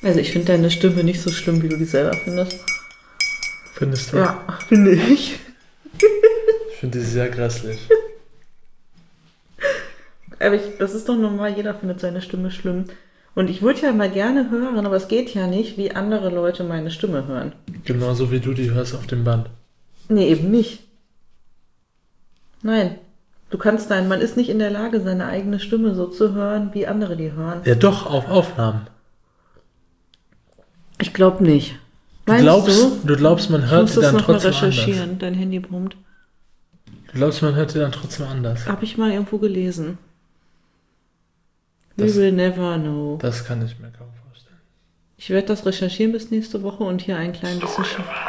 Also ich finde deine Stimme nicht so schlimm, wie du die selber findest. Findest du? Ja, finde ich. Ich finde die sehr grässlich. Aber das ist doch normal, jeder findet seine Stimme schlimm. Und ich würde ja mal gerne hören, aber es geht ja nicht, wie andere Leute meine Stimme hören. Genauso wie du die hörst auf dem Band. Nee, eben nicht. Nein. Man ist nicht in der Lage, seine eigene Stimme so zu hören, wie andere die hören. Ja doch, auf Aufnahmen. Ich glaube nicht. Du glaubst, man hört sie dann trotzdem anders. Ich muss das nochmal recherchieren, dein Handy brummt. Du glaubst, man hört sie dann trotzdem anders. Habe ich mal irgendwo gelesen. We will never know. Das kann ich mir kaum vorstellen. Ich werde das recherchieren bis nächste Woche und hier ein klein bisschen...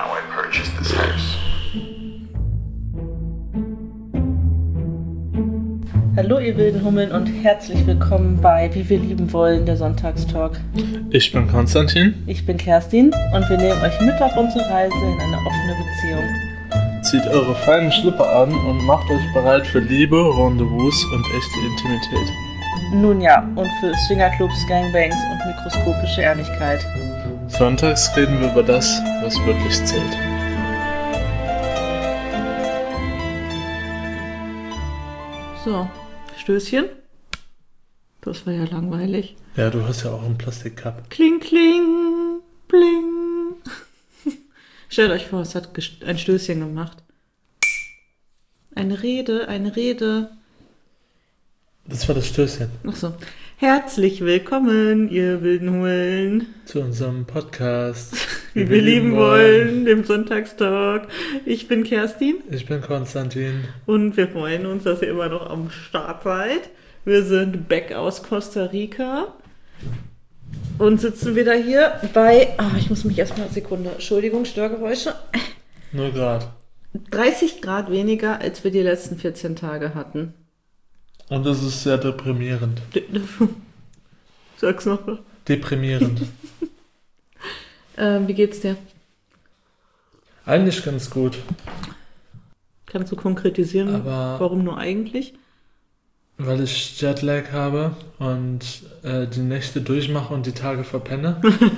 Hallo ihr wilden Hummeln und herzlich willkommen bei Wie wir lieben wollen, der Sonntagstalk. Ich bin Konstantin. Ich bin Kerstin und wir nehmen euch mit auf unsere Reise in eine offene Beziehung. Zieht eure feinen Schlipper an und macht euch bereit für Liebe, Rendezvous und echte Intimität. Nun ja, und für Swingerclubs, Gangbangs und mikroskopische Ehrlichkeit. Sonntags reden wir über das, was wirklich zählt. So, Stößchen. Das war ja langweilig. Ja, du hast ja auch einen Plastikcup. Kling, kling, bling. Stellt euch vor, es hat ein Stößchen gemacht. Eine Rede. Das war das Stößchen. Ach so. Herzlich willkommen, ihr wilden Hummeln. Zu unserem Podcast. Wie wir lieben wollen, dem Sonntagstalk. Ich bin Kerstin. Ich bin Konstantin. Und wir freuen uns, dass ihr immer noch am Start seid. Wir sind back aus Costa Rica. Und sitzen wieder hier bei... ich muss mich erstmal eine Sekunde... Entschuldigung, Störgeräusche. 0 Grad. 30 Grad weniger, als wir die letzten 14 Tage hatten. Und das ist sehr deprimierend. Sag's noch. Deprimierend. Wie geht's dir? Eigentlich ganz gut. Kannst du konkretisieren, aber warum nur eigentlich? Weil ich Jetlag habe und die Nächte durchmache und die Tage verpenne.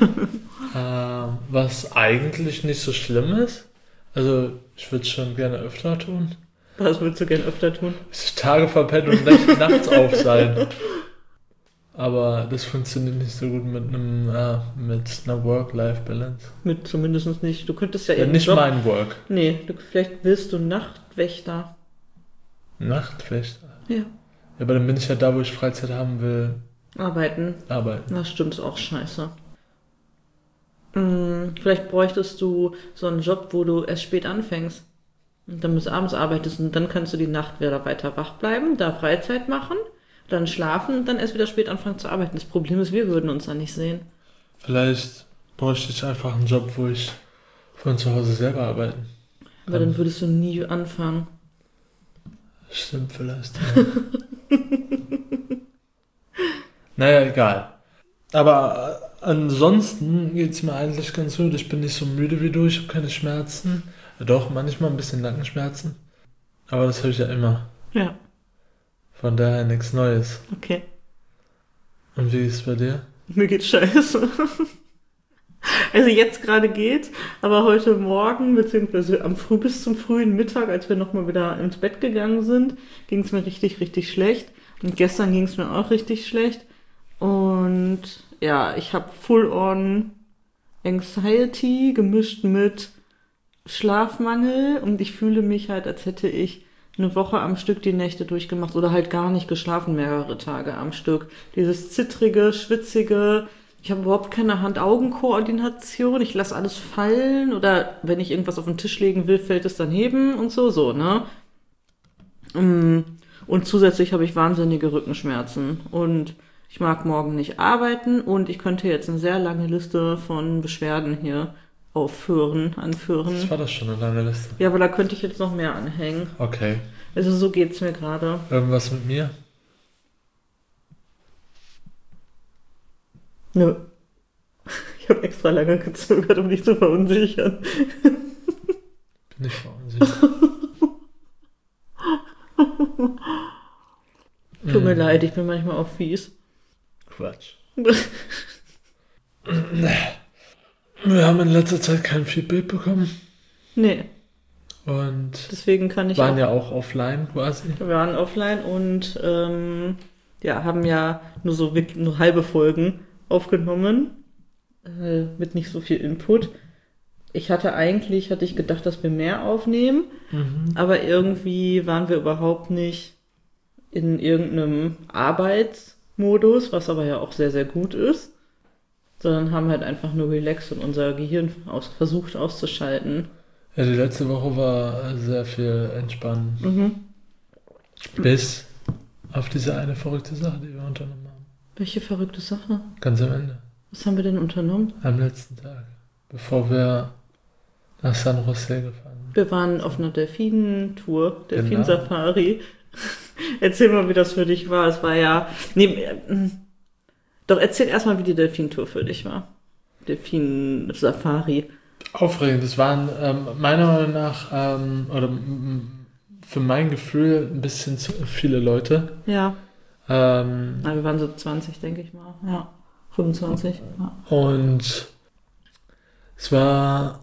Was eigentlich nicht so schlimm ist. Also ich würde es schon gerne öfter tun. Was würdest du gerne öfter tun? Tage verpennen und nachts auf sein. Aber das funktioniert nicht so gut mit einer Work-Life-Balance. Mit zumindest nicht. Du könntest ja nicht mein Work. Nee, vielleicht willst du Nachtwächter. Nachtwächter? Ja. Ja, aber dann bin ich ja da, wo ich Freizeit haben will. Arbeiten. Das stimmt, ist auch scheiße. Vielleicht bräuchtest du so einen Job, wo du erst spät anfängst. Und dann bis abends arbeitest und dann kannst du die Nacht wieder weiter wach bleiben, da Freizeit machen, dann schlafen und dann erst wieder spät anfangen zu arbeiten. Das Problem ist, wir würden uns da nicht sehen. Vielleicht bräuchte ich einfach einen Job, wo ich von zu Hause selber arbeiten kann. Aber dann würdest du nie anfangen. Stimmt vielleicht. Ja. Naja, egal. Aber ansonsten geht's mir eigentlich ganz gut. Ich bin nicht so müde wie du, ich habe keine Schmerzen. Doch, manchmal ein bisschen Nackenschmerzen. Aber das habe ich ja immer. Ja. Von daher nichts Neues. Okay. Und wie ist es bei dir? Mir geht's scheiße. Also jetzt gerade geht's, aber heute Morgen, beziehungsweise bis zum frühen Mittag, als wir nochmal wieder ins Bett gegangen sind, ging's mir richtig, richtig schlecht. Und gestern ging's mir auch richtig schlecht. Und ja, ich habe Full-on Anxiety gemischt mit Schlafmangel und ich fühle mich halt, als hätte ich eine Woche am Stück die Nächte durchgemacht oder halt gar nicht geschlafen, mehrere Tage am Stück. Dieses zittrige, schwitzige, ich habe überhaupt keine Hand-Augen-Koordination, ich lasse alles fallen oder wenn ich irgendwas auf den Tisch legen will, fällt es daneben und so, ne? Und zusätzlich habe ich wahnsinnige Rückenschmerzen und ich mag morgen nicht arbeiten und ich könnte jetzt eine sehr lange Liste von Beschwerden hier anführen. Das war das schon in deiner Liste. Ja, aber da könnte ich jetzt noch mehr anhängen. Okay. Also so geht's mir gerade. Irgendwas mit mir? Nö. Ich habe extra lange gezögert, um dich zu verunsichern. Bin ich verunsichert. Tut mir leid, ich bin manchmal auch fies. Quatsch. Wir haben in letzter Zeit kein Feedback bekommen Nee, und deswegen kann ich waren auch. ja auch offline quasi. Wir waren offline und haben ja nur halbe Folgen aufgenommen, mit nicht so viel Input. Hatte ich gedacht, dass wir mehr aufnehmen, aber irgendwie waren wir überhaupt nicht in irgendeinem Arbeitsmodus, was aber ja auch sehr, sehr gut ist, sondern haben halt einfach nur relaxed und unser Gehirn versucht auszuschalten. Ja, die letzte Woche war sehr viel entspannen. Mhm. Bis auf diese eine verrückte Sache, die wir unternommen haben. Welche verrückte Sache? Ganz am Ende. Was haben wir denn unternommen? Am letzten Tag. Bevor wir nach San Jose gefahren sind. Wir waren auf einer Delfinentour, Genau. Delfinsafari. Erzähl mal, wie das für dich war. Es war ja. Nee, doch erzähl erstmal, wie die Delfintour für dich war. Delfinsafari. Aufregend. Es waren meiner Meinung nach, für mein Gefühl, ein bisschen zu viele Leute. Ja. Ähm, Na, wir waren so 20, denke ich mal. Ja. 25. Ja. und es war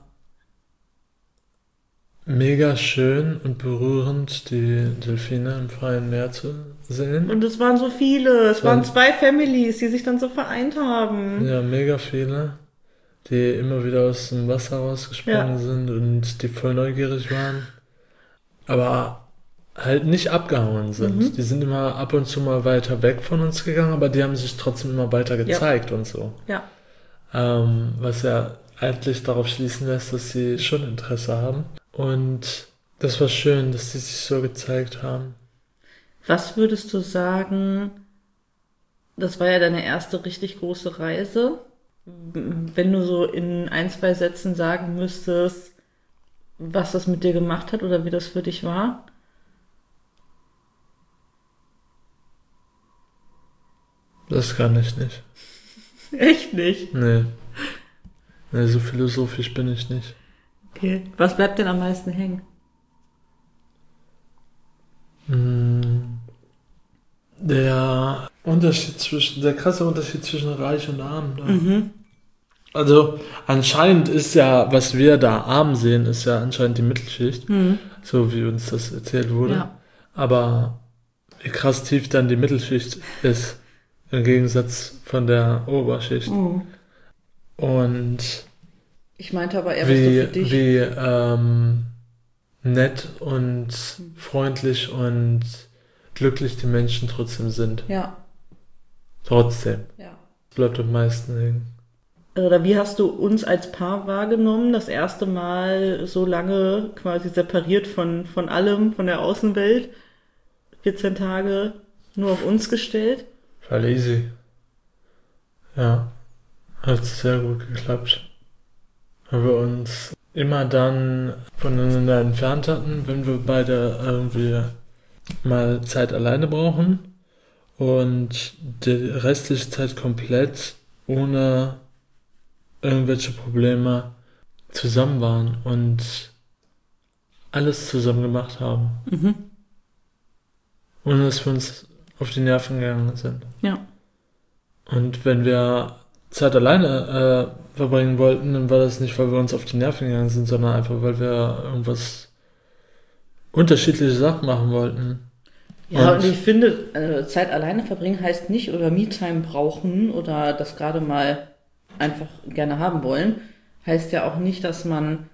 mega schön und berührend, die Delfine im freien Meer zu sehen. Und es waren so viele. Es waren Und- 2 Families, die sich dann so vereint haben. Ja, mega viele, die immer wieder aus dem Wasser rausgesprungen sind und die voll neugierig waren, aber halt nicht abgehauen sind. Die sind immer ab und zu mal weiter weg von uns gegangen, aber die haben sich trotzdem immer weiter gezeigt und so. Ja. Was ja eigentlich darauf schließen lässt, dass sie schon Interesse haben. Und das war schön, dass sie sich so gezeigt haben. Was würdest du sagen, das war ja deine erste richtig große Reise. Wenn du so in 1, 2 Sätzen sagen müsstest, was das mit dir gemacht hat oder wie das für dich war? Das kann ich nicht. Echt nicht? Nee. Nee, so philosophisch bin ich nicht. Okay. Was bleibt denn am meisten hängen? Der krasse Unterschied zwischen Reich und Arm. Da. Also anscheinend ist ja, was wir da arm sehen, ist ja anscheinend die Mittelschicht, so wie uns das erzählt wurde. Ja. Aber wie krass tief dann die Mittelschicht ist, im Gegensatz von der Oberschicht. Und Ich meinte aber eher, was du für dich. wie nett und freundlich und glücklich die Menschen trotzdem sind. Ja. Trotzdem. Ja. Bleibt am meisten hängen. Oder wie hast du uns als Paar wahrgenommen? Das erste Mal so lange quasi separiert von allem, von der Außenwelt. 14 Tage nur auf uns gestellt. Voll easy. Ja. Hat sehr gut geklappt. Weil wir uns immer dann voneinander entfernt hatten, wenn wir beide irgendwie mal Zeit alleine brauchen. Und die restliche Zeit komplett ohne irgendwelche Probleme zusammen waren und alles zusammen gemacht haben. Ohne dass wir uns auf die Nerven gegangen sind. Ja. Und wenn wir Zeit alleine verbringen wollten, dann war das nicht, weil wir uns auf die Nerven gegangen sind, sondern einfach, weil wir irgendwas unterschiedliche Sachen machen wollten. Ja, und ich finde, Zeit alleine verbringen heißt nicht oder Me-Time brauchen oder das gerade mal einfach gerne haben wollen, heißt ja auch nicht, dass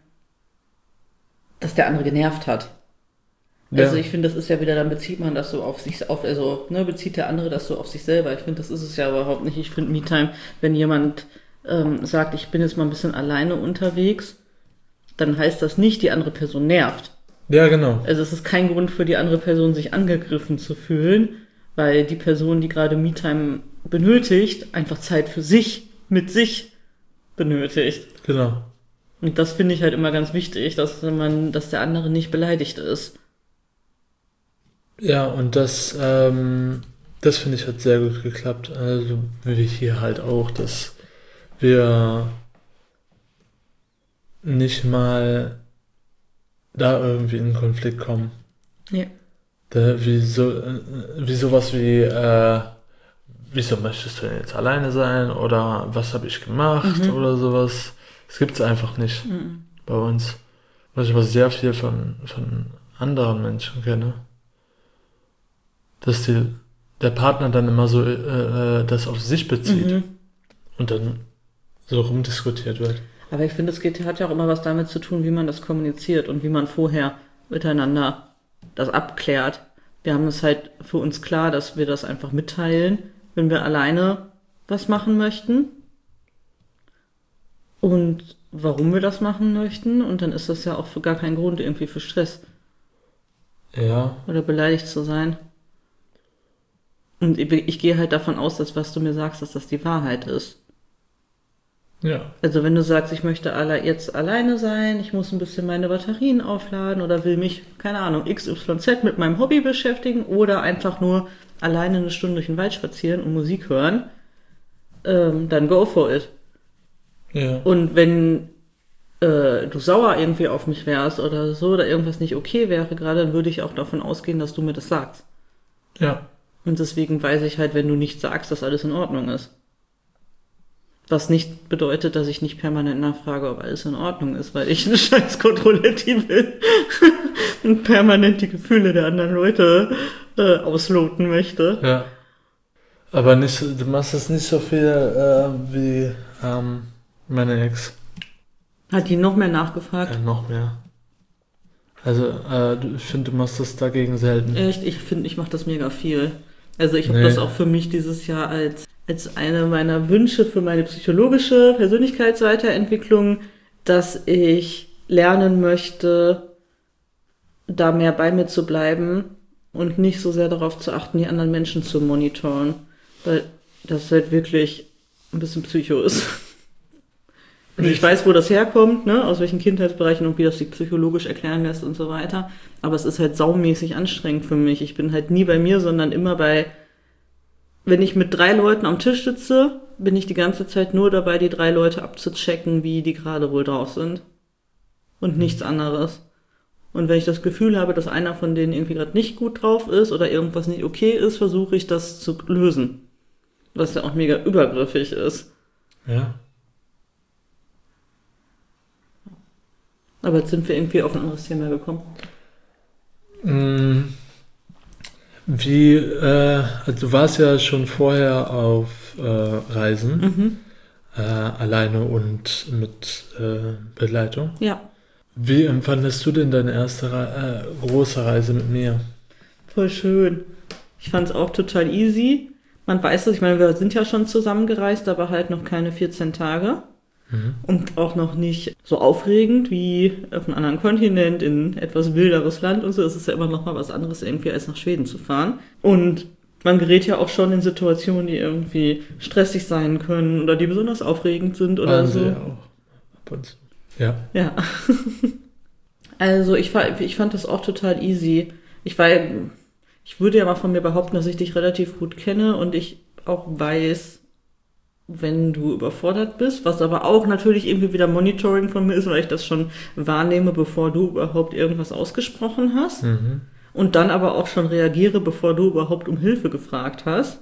der andere genervt hat. Also Ja. ich finde, das ist ja wieder, dann bezieht man das so auf sich, bezieht der andere das so auf sich selber. Ich finde, das ist es ja überhaupt nicht. Ich finde Me-Time, wenn jemand sagt, ich bin jetzt mal ein bisschen alleine unterwegs, dann heißt das nicht, die andere Person nervt. Ja, genau. Also es ist kein Grund für die andere Person, sich angegriffen zu fühlen, weil die Person, die gerade Me-Time benötigt, einfach Zeit für sich, mit sich benötigt. Genau. Und das finde ich halt immer ganz wichtig, dass der andere nicht beleidigt ist. Ja, und das finde ich hat sehr gut geklappt. Also wie hier halt auch, dass wir nicht mal da irgendwie in einen Konflikt kommen. Ja. Wie sowas wie wieso möchtest du denn jetzt alleine sein oder was habe ich gemacht oder sowas. Das gibt's einfach nicht bei uns. Was ich aber sehr viel von anderen Menschen kenne, dass der Partner dann immer so das auf sich bezieht und dann so rumdiskutiert wird. Aber ich finde, hat ja auch immer was damit zu tun, wie man das kommuniziert und wie man vorher miteinander das abklärt. Wir haben es halt für uns klar, dass wir das einfach mitteilen, wenn wir alleine was machen möchten und warum wir das machen möchten. Und dann ist das ja auch für gar keinen Grund irgendwie für Stress. Ja. Oder beleidigt zu sein. Und ich gehe halt davon aus, dass was du mir sagst, dass das die Wahrheit ist. Ja. Also wenn du sagst, ich möchte jetzt alleine sein, ich muss ein bisschen meine Batterien aufladen oder will mich, keine Ahnung, XYZ mit meinem Hobby beschäftigen oder einfach nur alleine eine Stunde durch den Wald spazieren und Musik hören, dann go for it. Ja. Und wenn du sauer irgendwie auf mich wärst oder so oder irgendwas nicht okay wäre gerade, dann würde ich auch davon ausgehen, dass du mir das sagst. Ja. Und deswegen weiß ich halt, wenn du nicht sagst, dass alles in Ordnung ist. Was nicht bedeutet, dass ich nicht permanent nachfrage, ob alles in Ordnung ist, weil ich eine scheiß Kontrolletti bin und permanent die Gefühle der anderen Leute ausloten möchte. Ja. Aber nicht, du machst es nicht so viel wie meine Ex. Hat die noch mehr nachgefragt? Noch mehr. Also ich finde, du machst das dagegen selten. Echt? Ich finde, ich mache das mega viel. Also ich habe das auch für mich dieses Jahr als eine meiner Wünsche für meine psychologische Persönlichkeitsweiterentwicklung, dass ich lernen möchte, da mehr bei mir zu bleiben und nicht so sehr darauf zu achten, die anderen Menschen zu monitoren. Weil das halt wirklich ein bisschen Psycho ist. Also ich weiß, wo das herkommt, ne, aus welchen Kindheitsbereichen und wie das sich psychologisch erklären lässt und so weiter. Aber es ist halt saumäßig anstrengend für mich. Ich bin halt nie bei mir, sondern immer wenn ich mit 3 Leuten am Tisch sitze, bin ich die ganze Zeit nur dabei, die 3 Leute abzuchecken, wie die gerade wohl drauf sind. Und nichts anderes. Und wenn ich das Gefühl habe, dass einer von denen irgendwie gerade nicht gut drauf ist oder irgendwas nicht okay ist, versuche ich das zu lösen. Was ja auch mega übergriffig ist. Ja. Aber jetzt sind wir irgendwie auf ein anderes Thema gekommen. Also du warst ja schon vorher auf Reisen, alleine und mit Begleitung. Ja. Wie empfandest du denn deine erste große Reise mit mir? Voll schön. Ich fand es auch total easy. Man weiß es, ich meine, wir sind ja schon zusammengereist, aber halt noch keine 14 Tage. Und auch noch nicht so aufregend wie auf einem anderen Kontinent in etwas wilderes Land und so. Es ist ja immer noch mal was anderes irgendwie, als nach Schweden zu fahren. Und man gerät ja auch schon in Situationen, die irgendwie stressig sein können oder die besonders aufregend sind oder Waren so. sie ja auch ab und zu. Ja. Ja. Also ich fand das auch total easy. Ich würde ja mal von mir behaupten, dass ich dich relativ gut kenne und ich auch weiß, wenn du überfordert bist, was aber auch natürlich irgendwie wieder Monitoring von mir ist, weil ich das schon wahrnehme, bevor du überhaupt irgendwas ausgesprochen hast. Und dann aber auch schon reagiere, bevor du überhaupt um Hilfe gefragt hast.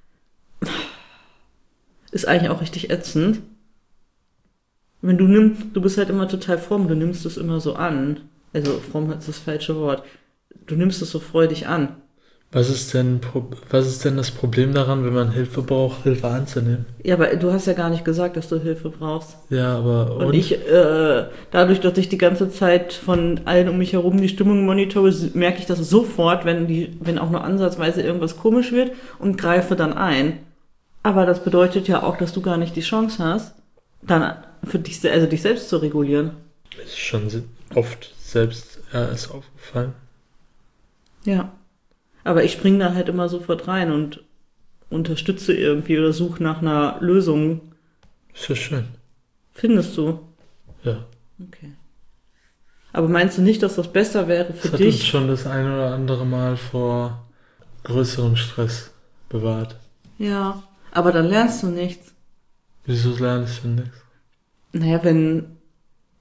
Ist eigentlich auch richtig ätzend. Wenn du bist halt immer total fromm, du nimmst es immer so an. Also fromm ist das falsche Wort. Du nimmst es so freudig an. Was ist denn das Problem daran, wenn man Hilfe braucht, Hilfe anzunehmen? Ja, aber du hast ja gar nicht gesagt, dass du Hilfe brauchst. Ja, aber Und ich, dadurch, dass ich die ganze Zeit von allen um mich herum die Stimmung monitore, merke ich das sofort, wenn auch nur ansatzweise irgendwas komisch wird und greife dann ein. Aber das bedeutet ja auch, dass du gar nicht die Chance hast, dann für dich selbst zu regulieren. Das ist schon oft selbst erst aufgefallen. Ja. Aber ich springe da halt immer sofort rein und unterstütze irgendwie oder suche nach einer Lösung. Ist ja schön. Findest du? Ja. Okay. Aber meinst du nicht, dass das besser wäre für Das hat dich? uns schon das ein oder andere Mal vor größerem Stress bewahrt. Ja, aber dann lernst du nichts. Wieso lerne ich denn nichts? Naja, wenn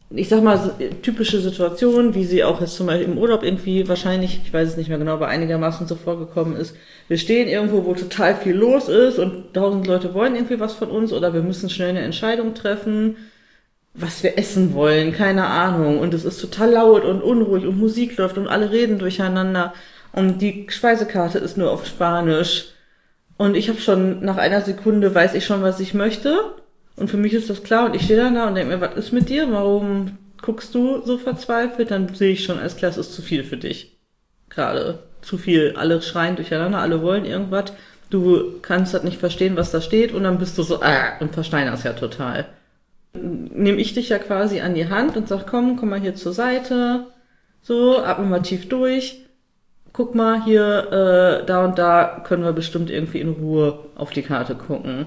ich sag mal, typische Situationen, wie sie auch jetzt zum Beispiel im Urlaub irgendwie wahrscheinlich, ich weiß es nicht mehr genau, aber einigermaßen so vorgekommen ist. Wir stehen irgendwo, wo total viel los ist und 1000 Leute wollen irgendwie was von uns oder wir müssen schnell eine Entscheidung treffen, was wir essen wollen, keine Ahnung. Und es ist total laut und unruhig und Musik läuft und alle reden durcheinander und die Speisekarte ist nur auf Spanisch. Und ich habe schon, nach einer Sekunde weiß ich schon, was ich möchte. Und für mich ist das klar und ich stehe dann da und denke mir, was ist mit dir? Warum guckst du so verzweifelt? Dann sehe ich schon, alles klar, es ist zu viel für dich. Gerade zu viel. Alle schreien durcheinander, alle wollen irgendwas. Du kannst das nicht verstehen, was da steht und dann bist du so, und versteinerst ja total. Nehme ich dich ja quasi an die Hand und sag, komm mal hier zur Seite. So, atmen mal tief durch. Guck mal, hier, da und da können wir bestimmt irgendwie in Ruhe auf die Karte gucken.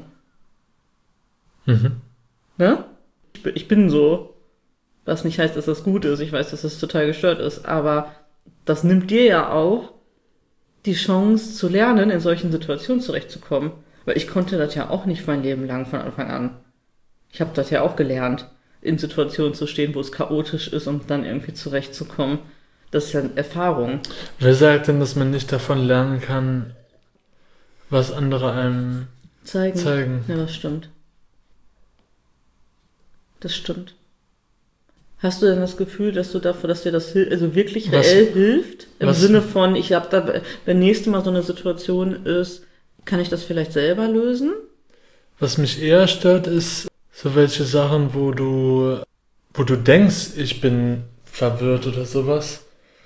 Ne? Ich bin so. Was nicht heißt, dass das gut ist. Ich weiß, dass das total gestört ist. Aber das nimmt dir ja auch die Chance zu lernen, in solchen Situationen zurechtzukommen. Weil ich konnte das ja auch nicht mein Leben lang von Anfang an. Ich habe das ja auch gelernt, in Situationen zu stehen, wo es chaotisch ist und dann irgendwie zurechtzukommen. Das ist ja eine Erfahrung. Wer sagt denn, dass man nicht davon lernen kann, was andere einem zeigen? Ja, das stimmt. Das stimmt. Hast du denn das Gefühl, dass dir das also wirklich reell hilft? Im Sinne von, ich habe da, wenn nächstes Mal so eine Situation ist, kann ich das vielleicht selber lösen? Was mich eher stört, ist so welche Sachen, wo du denkst, ich bin verwirrt oder sowas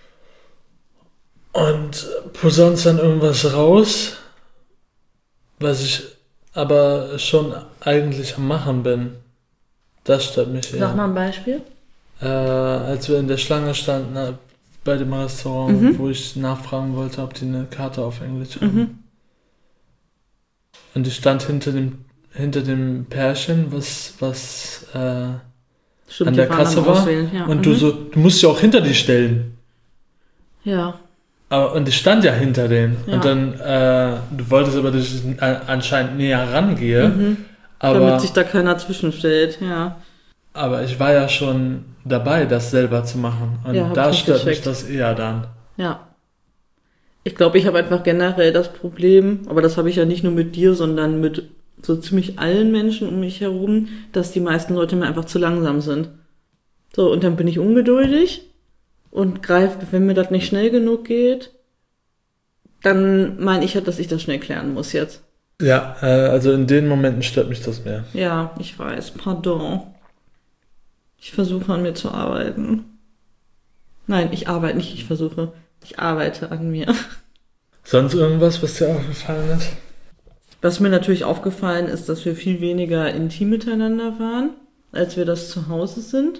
und posaunst dann irgendwas raus, was ich aber schon eigentlich am Machen bin. Das stört mich eher. Sag mal ein Beispiel. Als wir in der Schlange standen bei dem Restaurant, wo ich nachfragen wollte, ob die eine Karte auf Englisch haben. Und ich stand hinter dem Pärchen, was Stimmt, an der Kasse war. Ja. Und du musst dich auch hinter die stellen. Ja. Und ich stand ja hinter denen. Ja. Und dann, du wolltest aber, dass ich anscheinend näher rangehe. Aber, damit sich da keiner zwischenstellt, ja. Aber ich war ja schon dabei, das selber zu machen. Und ja, da stört mich das eher dann. Ja. Ich glaube, ich habe einfach generell das Problem, aber das habe ich ja nicht nur mit dir, sondern mit so ziemlich allen Menschen um mich herum, dass die meisten Leute mir einfach zu langsam sind. So, und dann bin ich ungeduldig und greife, wenn mir das nicht schnell genug geht, dann meine ich halt, dass ich das schnell klären muss jetzt. Ja, also in den Momenten stört mich das mehr. Ja, ich weiß. Pardon. Ich versuche an mir zu arbeiten. Nein, ich arbeite nicht, ich versuche. Ich arbeite an mir. Sonst irgendwas, was dir aufgefallen ist? Was mir natürlich aufgefallen ist, dass wir viel weniger intim miteinander waren, als wir das zu Hause sind.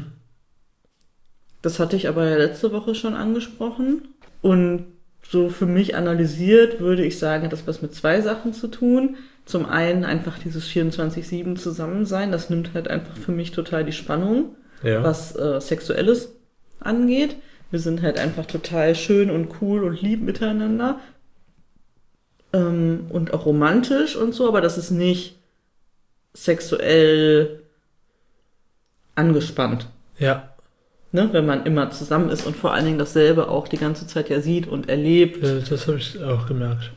Das hatte ich aber ja letzte Woche schon angesprochen. Und so für mich analysiert würde ich sagen, hat das was mit zwei Sachen zu tun. Zum einen einfach dieses 24/7 Zusammensein, das nimmt halt einfach für mich total die Spannung, was Sexuelles angeht. Wir sind halt einfach total schön und cool und lieb miteinander. Und auch romantisch und so, aber das ist nicht sexuell angespannt. Ja. Ne, wenn man immer zusammen ist und vor allen Dingen dasselbe auch die ganze Zeit ja sieht und erlebt. Ja, das habe ich auch gemerkt.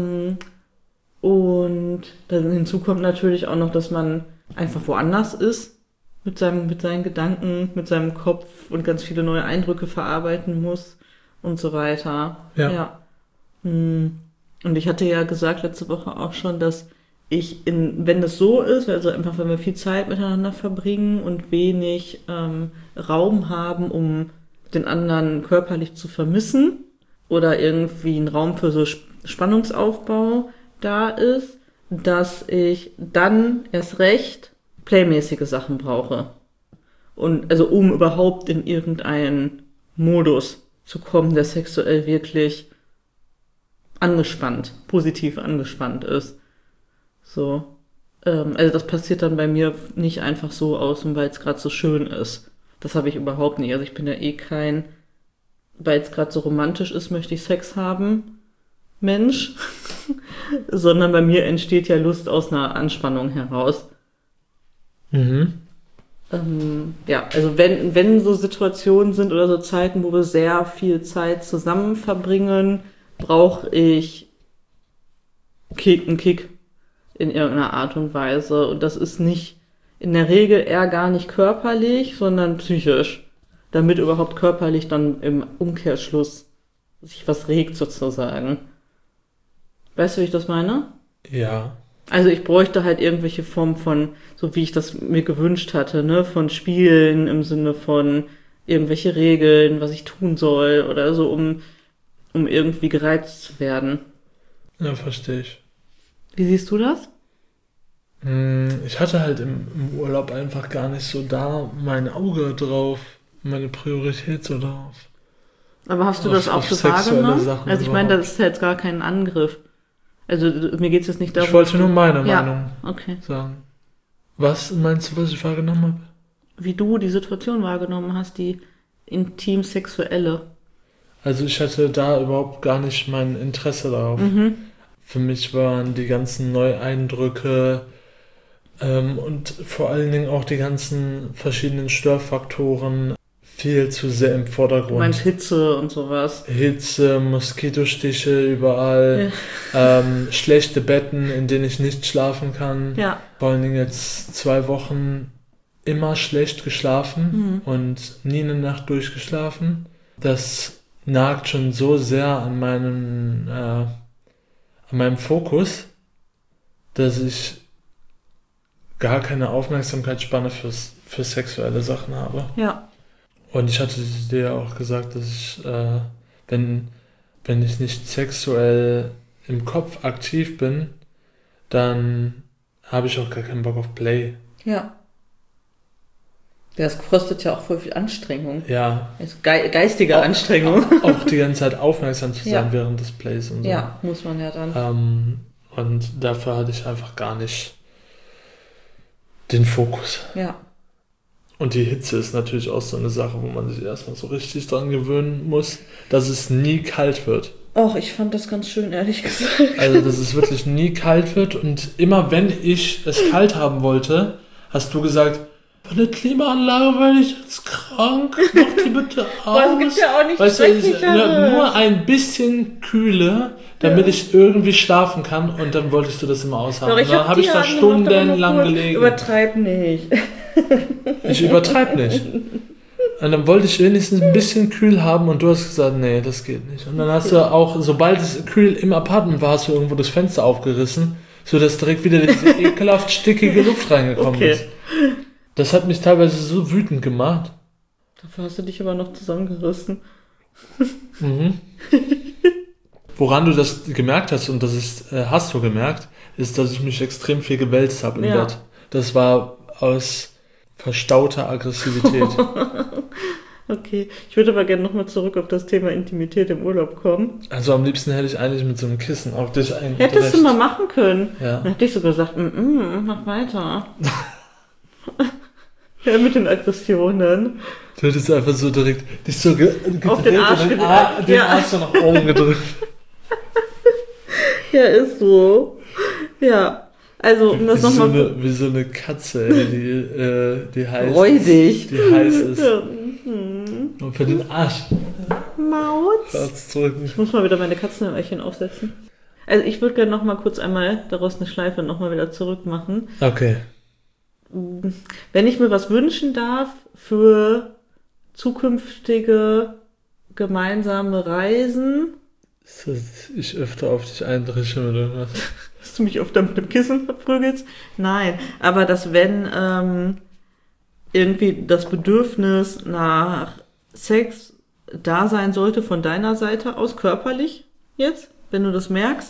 Und dann hinzu kommt natürlich auch noch, dass man einfach woanders ist, mit seinen Gedanken, mit seinem Kopf und ganz viele neue Eindrücke verarbeiten muss und so weiter. Ja. Und ich hatte ja gesagt letzte Woche auch schon, dass wenn das so ist, also einfach wenn wir viel Zeit miteinander verbringen und wenig Raum haben, um den anderen körperlich zu vermissen oder irgendwie einen Raum für so Spannungsaufbau da ist, dass ich dann erst recht playmäßige Sachen brauche. Und also um überhaupt in irgendeinen Modus zu kommen, der sexuell wirklich positiv angespannt ist. So. Also das passiert dann bei mir nicht einfach so weil es gerade so schön ist. Das habe ich überhaupt nicht. Also ich bin ja weil es gerade so romantisch ist, möchte ich Sex haben, Mensch. Sondern bei mir entsteht ja Lust aus einer Anspannung heraus. ja, also wenn so Situationen sind oder so Zeiten, wo wir sehr viel Zeit zusammen verbringen, brauche ich einen Kick in irgendeiner Art und Weise. Und das ist nicht in der Regel eher gar nicht körperlich, sondern psychisch. Damit überhaupt körperlich dann im Umkehrschluss sich was regt sozusagen. Weißt du, wie ich das meine? Ja. Also ich bräuchte halt irgendwelche Form von, so wie ich das mir gewünscht hatte, ne, von Spielen im Sinne von irgendwelche Regeln, was ich tun soll oder so, um irgendwie gereizt zu werden. Ja, verstehe ich. Wie siehst du das? Ich hatte halt im Urlaub einfach gar nicht so da mein Auge drauf, meine Priorität so drauf. Aber hast du das auch auf so sexuelle wahrgenommen? Sachen Also ich meine, überhaupt. das ist jetzt gar kein Angriff. Also mir geht es jetzt nicht darum. Ich wollte nur meine Ja, Meinung okay. sagen. Was meinst du, was ich wahrgenommen habe? Wie du die Situation wahrgenommen hast, die intim-sexuelle. Also ich hatte da überhaupt gar nicht mein Interesse darauf. Für mich waren die ganzen Neueindrücke und vor allen Dingen auch die ganzen verschiedenen Störfaktoren viel zu sehr im Du Vordergrund. meinst Hitze und sowas. Hitze, Moskitostiche überall, schlechte Betten, in denen ich nicht schlafen kann. Ja. Vor allen Dingen jetzt 2 Wochen immer schlecht geschlafen und nie eine Nacht durchgeschlafen. Das nagt schon so sehr an meinem Fokus, dass ich gar keine Aufmerksamkeitsspanne für sexuelle Sachen habe. Ja. Und ich hatte dir auch gesagt, dass ich, wenn ich nicht sexuell im Kopf aktiv bin, dann habe ich auch gar keinen Bock auf Play. Ja. Das kostet ja auch voll viel Anstrengung. Ja. Also geistige Anstrengung. Auch die ganze Zeit aufmerksam zu sein Ja. während des Plays und so. Ja, muss man ja dann. Und dafür hatte ich einfach gar nicht den Fokus. Ja. Und die Hitze ist natürlich auch so eine Sache, wo man sich erstmal so richtig dran gewöhnen muss, dass es nie kalt wird. Och, ich fand das ganz schön, ehrlich gesagt. Also, dass es wirklich nie kalt wird und immer wenn ich es kalt haben wollte, hast du gesagt, von der Klimaanlage werde ich jetzt krank, mach die bitte aus. Aber es gibt ja auch nicht Weißt du, schrecklichere. nur ein bisschen Kühle, damit ich irgendwie schlafen kann und dann wolltest du das immer aushaben. Doch, Und dann habe ich da stundenlang gelegen. Übertreib nicht. Ich übertreibe nicht. Und dann wollte ich wenigstens ein bisschen kühl haben und du hast gesagt, nee, das geht nicht. Und dann hast du auch, sobald es kühl im Apartment war, hast du irgendwo das Fenster aufgerissen, sodass direkt wieder diese ekelhaft stickige Luft reingekommen ist. Das hat mich teilweise so wütend gemacht. Dafür hast du dich aber noch zusammengerissen. Woran du das gemerkt hast, und das ist, hast du gemerkt, ist, dass ich mich extrem viel gewälzt habe im Bett. Das war aus verstauter Aggressivität. Okay, ich würde aber gerne nochmal zurück auf das Thema Intimität im Urlaub kommen. Also am liebsten hätte ich eigentlich mit so einem Kissen auf dich Hättest du mal machen können. Ja. Dann hätte ich so gesagt, mach weiter. Ja, mit den Aggressionen. Du hättest einfach so direkt dich so Auf den Arsch und gedrückt. den Arsch so nach oben gedrückt. Ja, ist so. Ja, also um das nochmal... Wie so eine Katze, ey, die heiß Räudig. ist. Die heiß ist. Ja. Und für den Arsch. Maus. Herz drücken. Ich muss mal wieder meine Katzenöhrchen aufsetzen. Also ich würde gerne nochmal kurz einmal daraus eine Schleife nochmal wieder zurück machen. Okay. Wenn ich mir was wünschen darf für zukünftige gemeinsame Reisen, Dass ich öfter auf dich eindrische mit irgendwas. dass du mich öfter mit dem Kissen verprügelst? Nein, aber dass wenn irgendwie das Bedürfnis nach Sex da sein sollte von deiner Seite aus, körperlich jetzt, wenn du das merkst,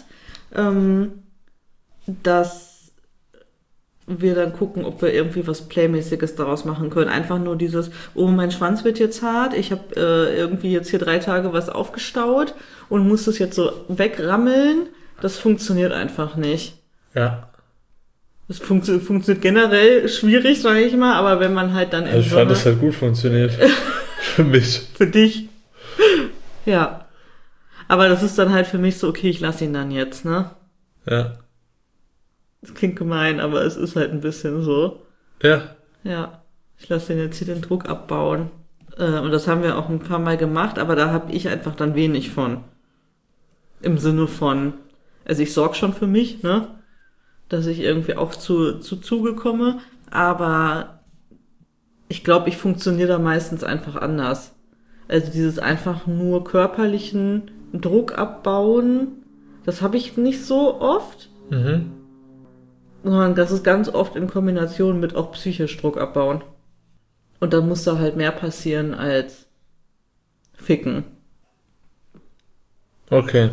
dass wir dann gucken, ob wir irgendwie was Playmäßiges daraus machen können. Einfach nur dieses, oh, mein Schwanz wird jetzt hart, ich habe irgendwie jetzt hier 3 Tage was aufgestaut und muss das jetzt so wegrammeln. Das funktioniert einfach nicht. Ja. Das funktioniert generell schwierig, sage ich mal, aber wenn man halt dann Also ich fand, das hat gut funktioniert. Für mich. für dich. Ja. Aber das ist dann halt für mich so, okay, ich lasse ihn dann jetzt, ne? Ja. Das klingt gemein, aber es ist halt ein bisschen so. Ja. Ja. Ich lasse den jetzt hier den Druck abbauen. Und das haben wir auch ein paar Mal gemacht, aber da habe ich einfach dann wenig von. Im Sinne von, also ich sorge schon für mich, ne? Dass ich irgendwie auch zu Zuge komme, aber ich glaube, ich funktioniere da meistens einfach anders. Also dieses einfach nur körperlichen Druck abbauen, das habe ich nicht so oft. Sondern das ist ganz oft in Kombination mit auch psychisch Druck abbauen. Und dann muss da halt mehr passieren als ficken. Okay.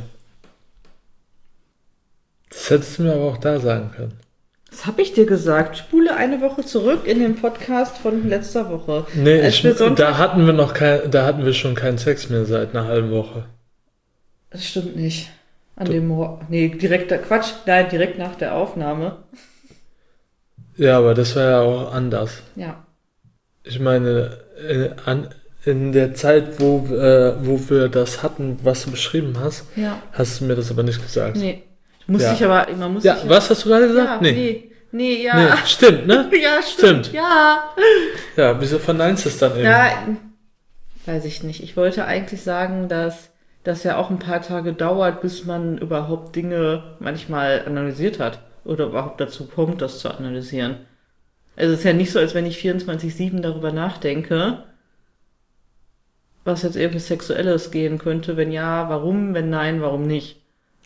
Das hättest du mir aber auch da sagen können. Das habe ich dir gesagt. Spule eine Woche zurück in den Podcast von letzter Woche. Nee, da hatten wir schon keinen Sex mehr seit einer halben Woche. Das stimmt nicht. Direkt nach der Aufnahme. Ja, aber das war ja auch anders. Ja. Ich meine, in der Zeit, wo wir das hatten, was du beschrieben hast, hast du mir das aber nicht gesagt. Nee. Man muss was hast du gerade gesagt? Ja, nee, ja. Nee, stimmt, ne? Ja, stimmt. Ja. Ja, wieso verneinst du es dann eben? Ja, weiß ich nicht. Ich wollte eigentlich sagen, dass das ja auch ein paar Tage dauert, bis man überhaupt Dinge manchmal analysiert hat. Oder überhaupt dazu kommt, das zu analysieren. Also es ist ja nicht so, als wenn ich 24/7 darüber nachdenke, was jetzt irgendwie Sexuelles gehen könnte. Wenn ja, warum? Wenn nein, warum nicht?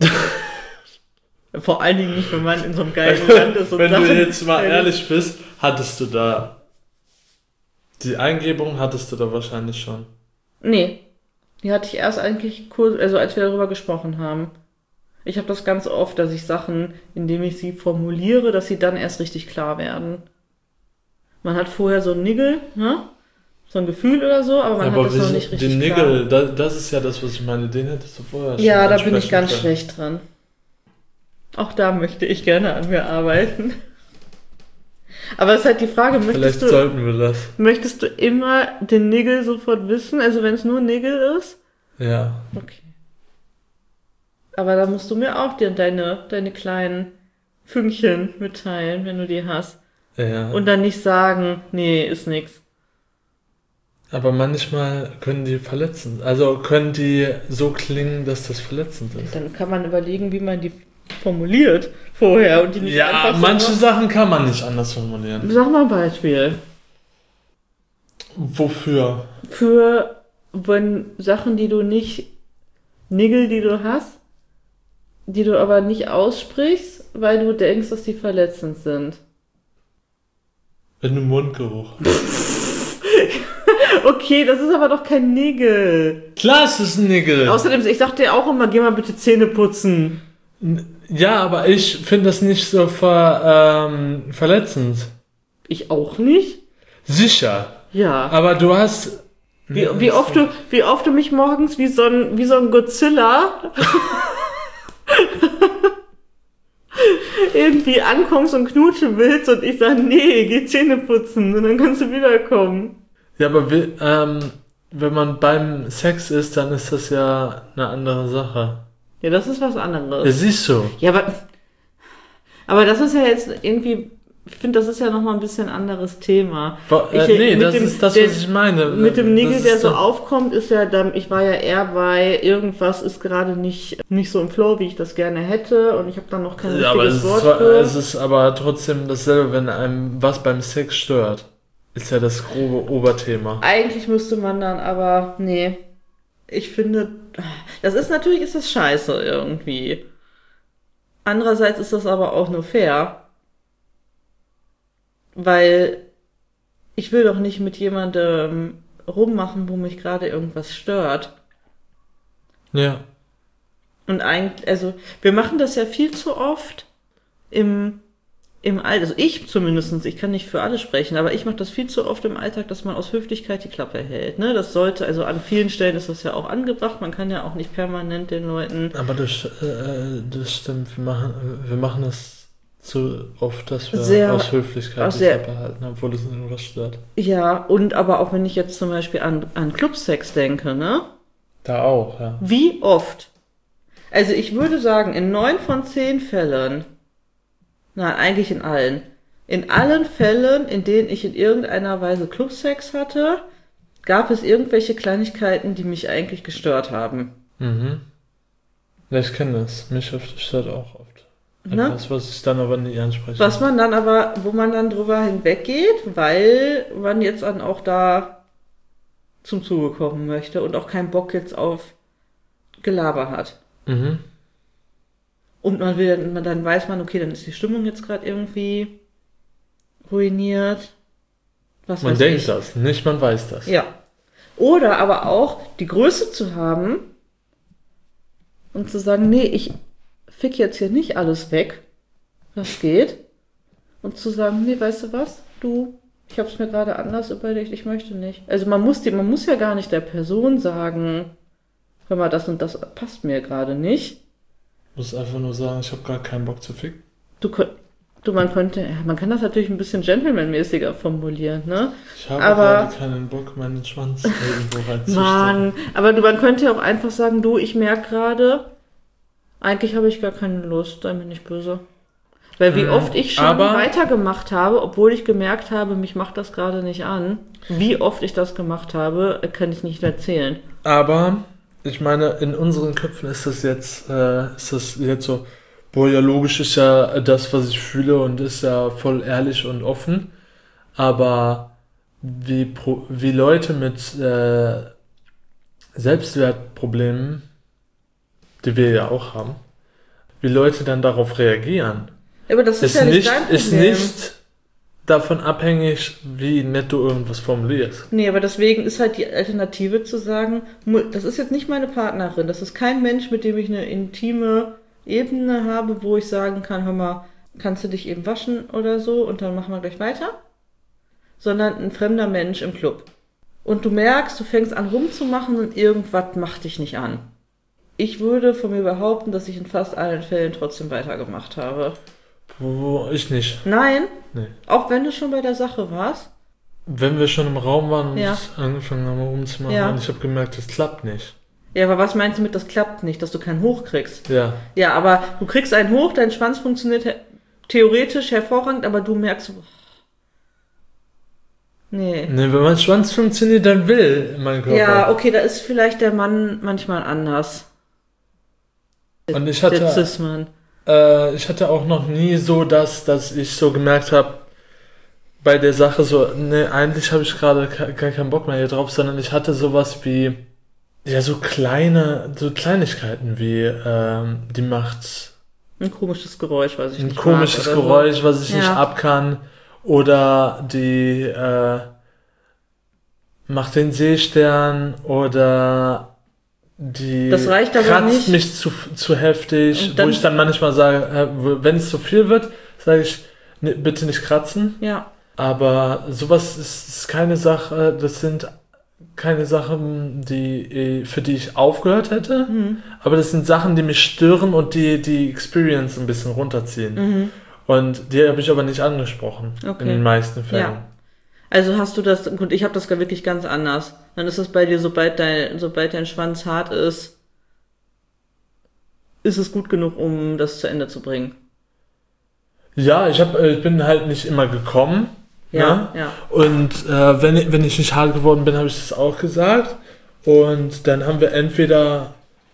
Vor allen Dingen nicht, wenn man in so einem geilen Land ist. Und wenn du jetzt mal ehrlich bist, hattest du da die Eingebung hattest du da wahrscheinlich schon. Nee, die hatte ich erst eigentlich kurz, also als wir darüber gesprochen haben. Ich habe das ganz oft, dass ich Sachen, indem ich sie formuliere, dass sie dann erst richtig klar werden. Man hat vorher so ein Niggle, ne? So ein Gefühl oder so, aber man hat das noch nicht richtig den klar. Niggle, das ist ja das, was ich meine, den hättest du vorher schon. Ja, da bin ich ganz schlecht dran. Auch da möchte ich gerne an mir arbeiten. Aber es ist halt die Frage, sollten wir das. Möchtest du immer den Niggle sofort wissen? Also wenn es nur Niggle ist? Ja. Okay. Aber da musst du mir auch deine kleinen Fünkchen mitteilen, wenn du die hast. Ja. Und dann nicht sagen, nee, ist nix. Aber manchmal können die verletzend, also können die so klingen, dass das verletzend ist. Dann kann man überlegen, wie man die formuliert vorher und die nicht einfach so manche Sachen kann man nicht anders formulieren. Sag mal ein Beispiel. Wofür? Für wenn Sachen, die du nicht, Nigel, die du hast, die du aber nicht aussprichst, weil du denkst, dass die verletzend sind. Wenn du Mundgeruch. Okay, das ist aber doch kein Nigel. Klar, es ist ein Nigel. Außerdem, ich sag dir auch immer, geh mal bitte Zähne putzen. Ja, aber ich finde das nicht so verletzend. Ich auch nicht. Sicher. Ja. Aber du hast... Wie oft du mich morgens wie so ein Godzilla irgendwie ankommst und knutschen willst und ich sag, nee, geh Zähne putzen und dann kannst du wiederkommen. Ja, aber wenn man beim Sex ist, dann ist das ja eine andere Sache. Ja, das ist was anderes. Ja, siehst du. Ja, aber das ist ja jetzt irgendwie, ich finde, das ist ja nochmal ein bisschen anderes Thema. Ist das, was ich meine. Mit dem Nigel, der so aufkommt, ist ja, ich war ja eher bei, irgendwas ist gerade nicht so im Flow, wie ich das gerne hätte und ich habe dann noch kein richtiges Wort für. Es ist aber trotzdem dasselbe, wenn einem was beim Sex stört. Ist ja das grobe Oberthema. Eigentlich müsste man dann aber, nee, ich finde, natürlich ist das scheiße irgendwie. Andererseits ist das aber auch nur fair. Weil ich will doch nicht mit jemandem rummachen, wo mich gerade irgendwas stört. Ja. Und eigentlich, also wir machen das ja viel zu oft im Alltag, also ich zumindest, ich kann nicht für alle sprechen, aber ich mache das viel zu oft im Alltag, dass man aus Höflichkeit die Klappe hält. Ne? Das sollte, also an vielen Stellen ist das ja auch angebracht, man kann ja auch nicht permanent den Leuten... Aber das stimmt, wir machen das zu oft, dass wir aus Höflichkeit die Klappe halten, obwohl es irgendwas stört. Ja, und aber auch wenn ich jetzt zum Beispiel an Clubsex denke, ne? Da auch, ja. Wie oft? Also ich würde sagen, in 9 von 10 Fällen, nein, eigentlich in allen, In allen Fällen, in denen ich in irgendeiner Weise Clubsex hatte, gab es irgendwelche Kleinigkeiten, die mich eigentlich gestört haben. Mhm. Ja, ich kenne das. Mich stört auch oft. Ne? Etwas, was ich dann aber nie anspreche. Wo man dann drüber hinweggeht, weil man jetzt dann auch da zum Zuge kommen möchte und auch keinen Bock jetzt auf Gelaber hat. Mhm. Und dann weiß man, okay, dann ist die Stimmung jetzt gerade irgendwie ruiniert. Was Man weiß denkt ich. das, nicht man weiß das. Ja. Oder aber auch die Größe zu haben und zu sagen, nee, ich fick jetzt hier nicht alles weg, was geht. Und zu sagen, nee, weißt du was? Ich habe es mir gerade anders überlegt, ich möchte nicht. Also man muss ja gar nicht der Person sagen, hör mal, das und das passt mir gerade nicht. Muss einfach nur sagen, ich habe gar keinen Bock zu ficken. Man kann das natürlich ein bisschen gentlemanmäßiger formulieren, ne? Ich habe gerade keinen Bock, meinen Schwanz irgendwo reinzustecken. Mann, aber man könnte ja auch einfach sagen, ich merke gerade, eigentlich habe ich gar keine Lust, sei mir nicht böse. Weil wie oft ich schon weitergemacht habe, obwohl ich gemerkt habe, mich macht das gerade nicht an. Wie oft ich das gemacht habe, kann ich nicht erzählen. Aber, ich meine, in unseren Köpfen ist das jetzt so, boah, ja, logisch ist ja das, was ich fühle und ist ja voll ehrlich und offen. Aber wie Leute mit Selbstwertproblemen, die wir ja auch haben, wie Leute dann darauf reagieren, Aber das ist ja nicht dein Problem. Ist nicht davon abhängig, wie nett du irgendwas formulierst. Nee, aber deswegen ist halt die Alternative zu sagen, das ist jetzt nicht meine Partnerin, das ist kein Mensch, mit dem ich eine intime Ebene habe, wo ich sagen kann, hör mal, kannst du dich eben waschen oder so und dann machen wir gleich weiter? Sondern ein fremder Mensch im Club. Und du merkst, du fängst an rumzumachen und irgendwas macht dich nicht an. Ich würde von mir behaupten, dass ich in fast allen Fällen trotzdem weitergemacht habe. Ich nicht. Nein? Nee. Auch wenn du schon bei der Sache warst? Wenn wir schon im Raum waren und Ja. angefangen haben rumzumachen und ich habe gemerkt, das klappt nicht. Ja, aber was meinst du mit, das klappt nicht, dass du keinen Hoch kriegst? Ja. Ja, aber du kriegst einen Hoch, dein Schwanz funktioniert theoretisch hervorragend, aber du merkst, nee. Nee, wenn mein Schwanz funktioniert, dann will mein Körper. Ja, okay, da ist vielleicht der Mann manchmal anders. Und ich Der hatte Cis-Mann. auch noch nie so, dass ich so gemerkt habe, bei der Sache so, nee, eigentlich habe ich gerade gar keinen Bock mehr hier drauf, sondern ich hatte sowas wie, ja, so Kleinigkeiten wie, die macht Ein komisches Geräusch, was ich ein nicht komisches mag oder Geräusch, was ich Ja. nicht ab kann, oder die macht den Seestern, oder die Das reicht aber kratzt nicht. mich zu heftig, Und dann- wo ich dann manchmal sage, wenn es zu viel wird, sage ich, ne, bitte nicht kratzen. so. Ja. Aber sowas ist keine Sache, das sind keine Sachen, für die ich aufgehört hätte, aber das sind Sachen, die mich stören und die Experience ein bisschen runterziehen. Und die habe ich aber nicht angesprochen, Okay. in den meisten Fällen. Ja. Also hast du das, gut, ich habe das wirklich ganz anders. Dann ist es bei dir, sobald dein Schwanz hart ist es gut genug, um das zu Ende zu bringen. Ja, ich bin halt nicht immer gekommen. Ja, Ne? ja. Und wenn ich nicht hart geworden bin, habe ich das auch gesagt. Und dann haben wir entweder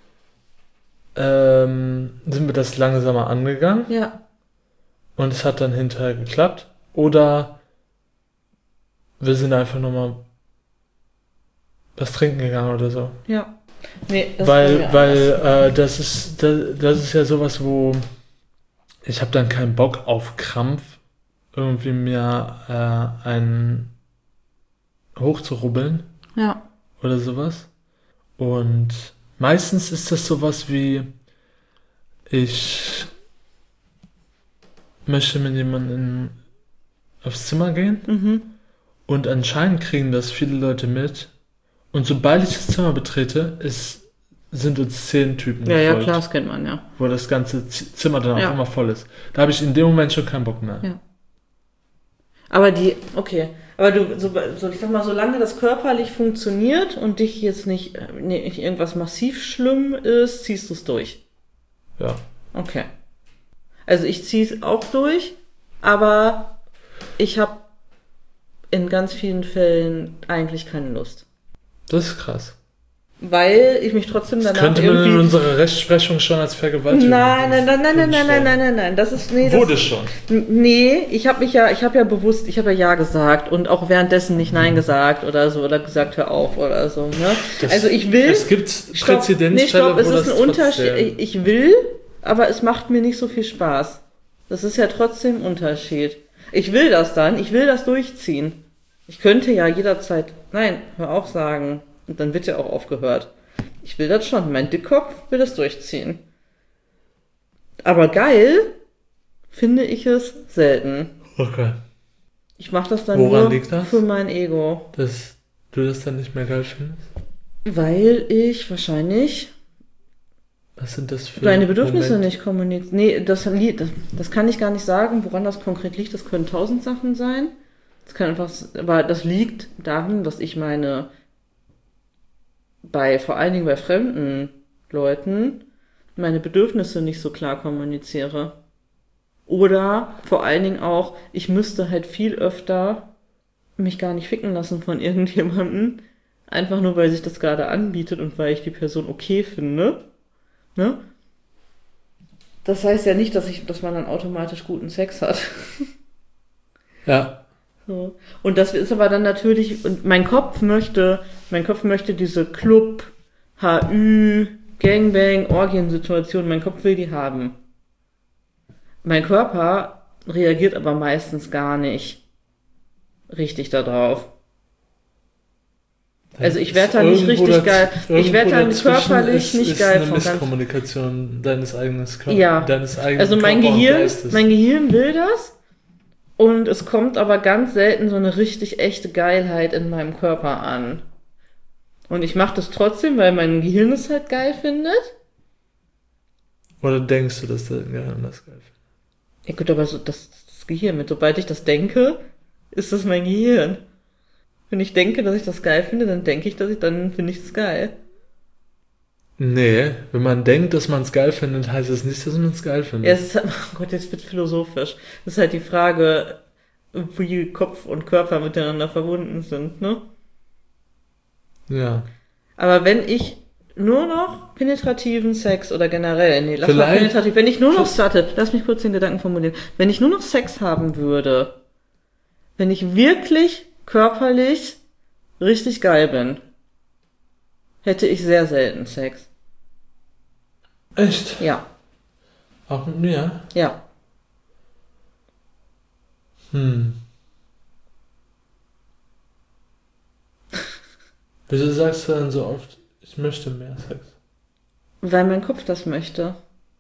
sind wir das langsamer angegangen Ja. und es hat dann hinterher geklappt. Oder wir sind einfach nochmal was trinken gegangen oder so. Ja. Nee, das ist bei mir Weil anders. das ist ja sowas, wo ich habe dann keinen Bock auf Krampf, irgendwie mir einen hochzurubbeln Ja. oder sowas. Und meistens ist das sowas wie, ich möchte mit jemandem aufs Zimmer gehen und anscheinend kriegen das viele Leute mit. Und sobald ich das Zimmer betrete, sind uns 10 Typen Ja, gefolgt, klar, das kennt man, ja. wo das ganze Zimmer dann Ja. auf einmal voll ist. Da habe ich in dem Moment schon keinen Bock mehr. Ja. Aber ich sag mal, solange das körperlich funktioniert und dich jetzt nicht irgendwas massiv schlimm ist, ziehst du es durch. Ja. Okay. Also ich ziehe es auch durch, aber ich habe in ganz vielen Fällen eigentlich keine Lust. Das ist krass. Weil ich mich trotzdem Das danach könnte man irgendwie... in unserer Rechtsprechung schon als Vergewaltigung Nein. Das ist... Nee, Wurde schon. Nee, ich habe ja gesagt und auch währenddessen nicht Nein gesagt oder so oder gesagt, hör auf oder so. Ne? Also ich will... Es gibt Präzedenzfälle, es ist ein Unterschied. Ich will, aber es macht mir nicht so viel Spaß. Das ist ja trotzdem ein Unterschied. Ich will das durchziehen. Ich könnte ja jederzeit Nein, hör auf sagen. Und dann wird ja auch aufgehört. Ich will das schon. Mein Dickkopf will das durchziehen. Aber geil finde ich es selten. Okay. Ich mache das dann Woran nur liegt das? für mein Ego. Dass du das dann nicht mehr geil findest? Weil ich wahrscheinlich Was sind das für deine Bedürfnisse Momente? nicht kommuniziere. Nee, das kann ich gar nicht sagen, woran das konkret liegt. Das können 1000 Sachen sein. Das kann einfach, aber das liegt daran, dass ich vor allen Dingen bei fremden Leuten, meine Bedürfnisse nicht so klar kommuniziere. Oder vor allen Dingen auch, ich müsste halt viel öfter mich gar nicht ficken lassen von irgendjemandem, einfach nur, weil sich das gerade anbietet und weil ich die Person okay finde. Ne? Das heißt ja nicht, dass man dann automatisch guten Sex hat. Ja. So. Und das ist aber dann natürlich, und mein Kopf möchte diese Club, HÜ, Gangbang, Orgiensituation, mein Kopf will die haben. Mein Körper reagiert aber meistens gar nicht richtig darauf. Also ich werde da nicht richtig geil. Ich werde dann körperlich nicht geil von von ganz. Misskommunikation deines eigenen Körpers. Ja. Deines eigenen Also mein Körper und Gehirn Geistes. will das. Und es kommt aber ganz selten so eine richtig echte Geilheit in meinem Körper an. Und ich mache das trotzdem, weil mein Gehirn es halt geil findet. Oder denkst du, dass dein Gehirn das geil findet? Ja gut, aber so das Gehirn, sobald ich das denke, ist das mein Gehirn. Wenn ich denke, dass ich das geil finde, dann finde ich es geil. Nee, wenn man denkt, dass man es geil findet, heißt es nicht, dass man es geil Ja, findet. es ist halt, oh Gott, jetzt wird philosophisch. Das ist halt die Frage, wie Kopf und Körper miteinander verbunden sind, ne? Ja. Aber wenn ich nur noch penetrativen Sex oder generell, nee, lass mal Vielleicht- penetrativ, wenn ich nur noch, lass mich kurz den Gedanken formulieren, wenn ich nur noch Sex haben würde, wenn ich wirklich körperlich richtig geil bin, hätte ich sehr selten Sex. Echt? Ja, Auch mit mir? ja. Wieso sagst du dann so oft, ich möchte mehr Sex? Weil mein Kopf das möchte.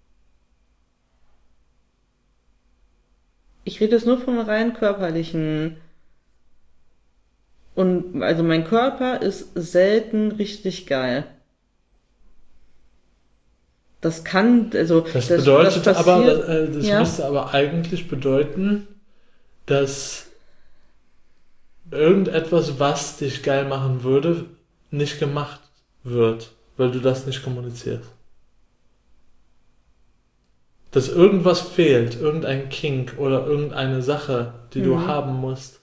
Ich rede jetzt nur von rein körperlichen. Und also mein Körper ist selten richtig geil. Das kann, also Das bedeutet das aber, passiert, das ja. müsste aber eigentlich bedeuten, dass irgendetwas, was dich geil machen würde, nicht gemacht wird, weil du das nicht kommunizierst. Dass irgendwas fehlt, irgendein Kink oder irgendeine Sache, die du haben musst,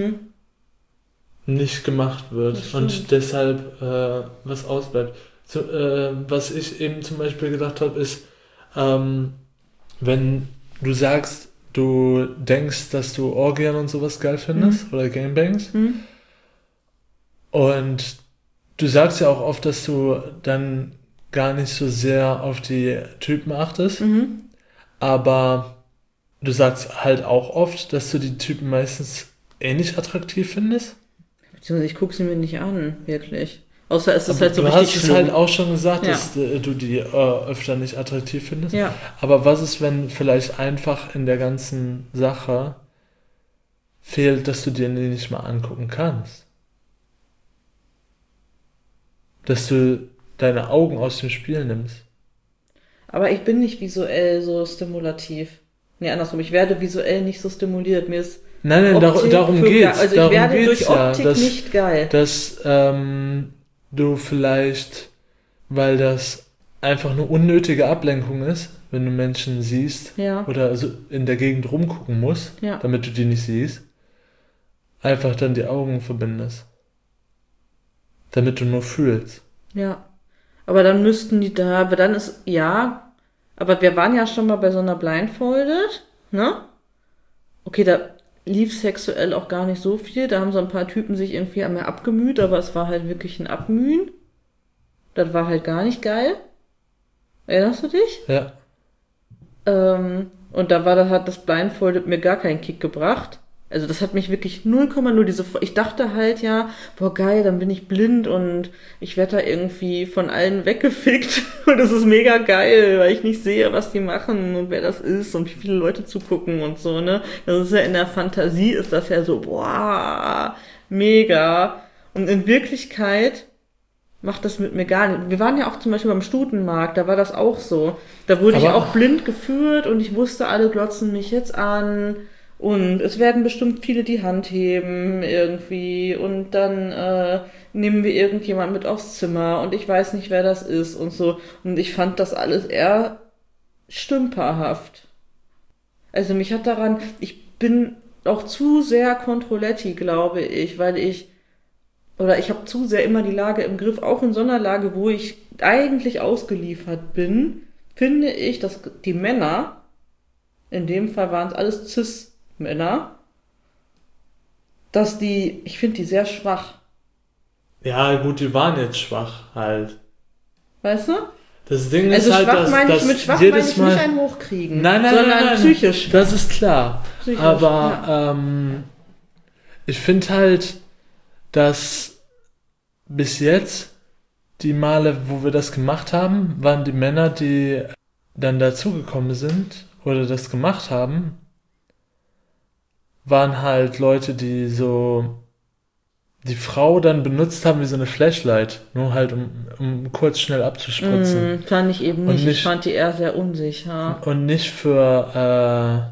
nicht gemacht wird Das stimmt. und deshalb was ausbleibt. Was ich eben zum Beispiel gedacht habe, ist, wenn du sagst, du denkst, dass du Orgien und sowas geil findest oder Gangbangs und du sagst ja auch oft, dass du dann gar nicht so sehr auf die Typen achtest, aber du sagst halt auch oft, dass du die Typen meistens nicht attraktiv findest. Beziehungsweise ich gucke sie mir nicht an, wirklich. Außer es ist Aber halt so du richtig hast es schlimm. halt auch schon gesagt, Ja. dass du die öfter nicht attraktiv findest. Ja. Aber was ist, wenn vielleicht einfach in der ganzen Sache fehlt, dass du dir die nicht mal angucken kannst? Dass du deine Augen aus dem Spiel nimmst. Aber ich bin nicht visuell so stimulativ. Nee, andersrum. Ich werde visuell nicht so stimuliert. Mir ist Nein, Optik darum für geht's. geil. Also darum ich werde geht's durch ja, Optik dass, nicht geil. dass du vielleicht, weil das einfach eine unnötige Ablenkung ist, wenn du Menschen siehst Ja. oder so in der Gegend rumgucken musst, Ja. damit du die nicht siehst, einfach dann die Augen verbindest. Damit du nur fühlst. Ja. Aber dann müssten die da, aber dann ist, ja, aber wir waren ja schon mal bei so einer Blindfolded, ne? Okay, da lief sexuell auch gar nicht so viel. Da haben so ein paar Typen sich irgendwie an mir abgemüht, aber es war halt wirklich ein Abmühen. Das war halt gar nicht geil. Erinnerst du dich? Ja. Und hat das Blindfolded mir gar keinen Kick gebracht. Also das hat mich wirklich 0,0 ich dachte halt ja, boah geil, dann bin ich blind und ich werde da irgendwie von allen weggefickt und das ist mega geil, weil ich nicht sehe, was die machen und wer das ist und wie viele Leute zugucken und so, ne. Das ist ja in der Fantasie ist das ja so, boah, mega. Und in Wirklichkeit macht das mit mir gar nicht. Wir waren ja auch zum Beispiel beim Stutenmarkt, da war das auch so. Da wurde ich auch blind geführt und ich wusste, alle glotzen mich jetzt an. Und es werden bestimmt viele die Hand heben irgendwie und dann nehmen wir irgendjemand mit aufs Zimmer und ich weiß nicht, wer das ist und so. Und ich fand das alles eher stümperhaft. Also mich hat daran, ich bin auch zu sehr Controletti, glaube ich, ich habe zu sehr immer die Lage im Griff, auch in so einer Lage, wo ich eigentlich ausgeliefert bin, finde ich, dass die Männer, in dem Fall waren es alles Cis-Männer, ich finde die sehr schwach. Ja, gut, die waren jetzt schwach halt. Weißt du? Das Ding also ist halt, schwach meine ich mit schwach meine ich Mal nicht ein Hochkriegen, sondern psychisch. Das ist klar. Psychisch, aber ja. Ich finde halt, dass bis jetzt die Male, wo wir das gemacht haben, waren die Männer, die dann dazugekommen sind oder das gemacht haben, waren halt Leute, die so die Frau dann benutzt haben wie so eine Flashlight, nur halt um kurz schnell abzuspritzen. Fand ich eben nicht. Ich fand die eher sehr unsicher. Und nicht für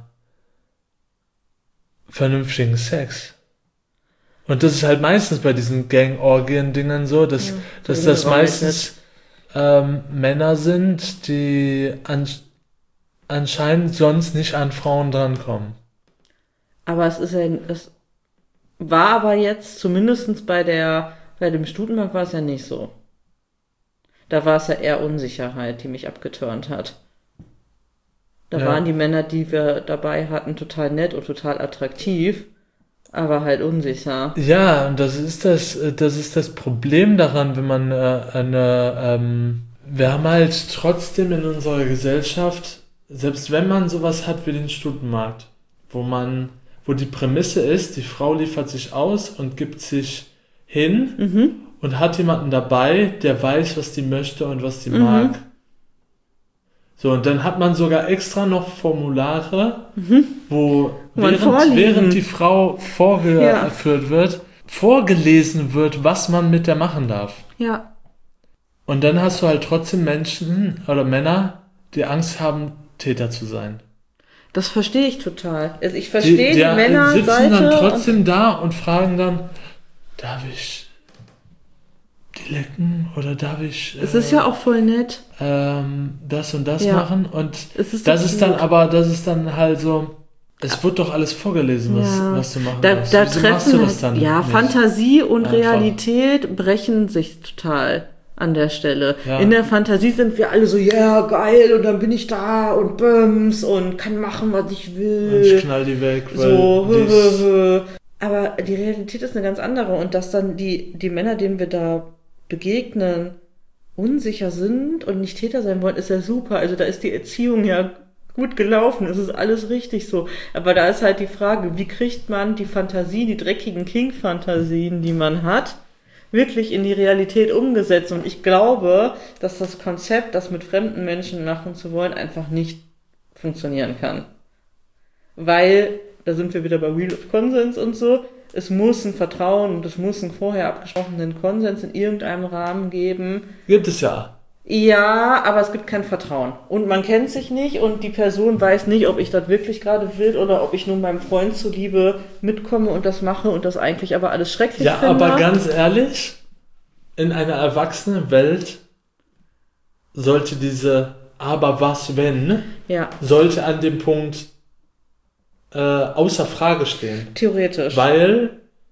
vernünftigen Sex. Und das ist halt meistens bei diesen Gang-Orgien-Dingern so, dass das meistens Männer sind, die anscheinend sonst nicht an Frauen drankommen. Aber es war aber jetzt, zumindest bei dem Stutenmarkt war es ja nicht so. Da war es ja eher Unsicherheit, die mich abgeturnt hat. Da waren die Männer, die wir dabei hatten, total nett und total attraktiv, aber halt unsicher. Ja, und das ist das Problem daran, wenn man wir haben halt trotzdem in unserer Gesellschaft, selbst wenn man sowas hat wie den Stutenmarkt, wo die Prämisse ist, die Frau liefert sich aus und gibt sich hin und hat jemanden dabei, der weiß, was die möchte und was die mag. So, und dann hat man sogar extra noch Formulare, wo während die Frau vorgeführt wird, vorgelesen wird, was man mit der machen darf. Ja. Und dann hast du halt trotzdem Menschen oder Männer, die Angst haben, Täter zu sein. Das verstehe ich total. Also ich verstehe die Männer sitzen dann trotzdem da und fragen dann, darf ich die lecken oder darf ich es ist ja auch voll nett. Das und das machen und das ist dann halt so, es wird doch alles vorgelesen, was du machen darfst. Da treffen du das dann nicht? Fantasie und Realität brechen sich total an der Stelle. Ja. In der Fantasie sind wir alle so, geil, und dann bin ich da und bums und kann machen, was ich will. Und ich knall die weg. Aber die Realität ist eine ganz andere und dass dann die Männer, denen wir da begegnen, unsicher sind und nicht Täter sein wollen, ist ja super. Also da ist die Erziehung ja gut gelaufen, es ist alles richtig so. Aber da ist halt die Frage, wie kriegt man die Fantasie, die dreckigen King-Fantasien, die man hat, wirklich in die Realität umgesetzt. Und ich glaube, dass das Konzept, das mit fremden Menschen machen zu wollen, einfach nicht funktionieren kann. Weil, da sind wir wieder bei Wheel of Consens und so, es muss ein Vertrauen und es muss einen vorher abgesprochenen Konsens in irgendeinem Rahmen geben. Gibt es ja. Ja, aber es gibt kein Vertrauen. Und man kennt sich nicht und die Person weiß nicht, ob ich das wirklich gerade will oder ob ich nur meinem Freund zuliebe mitkomme und das mache und das eigentlich aber alles schrecklich finde. Ja, aber ganz ehrlich, in einer erwachsenen Welt sollte diese aber was wenn, sollte an dem Punkt außer Frage stehen. Theoretisch. Weil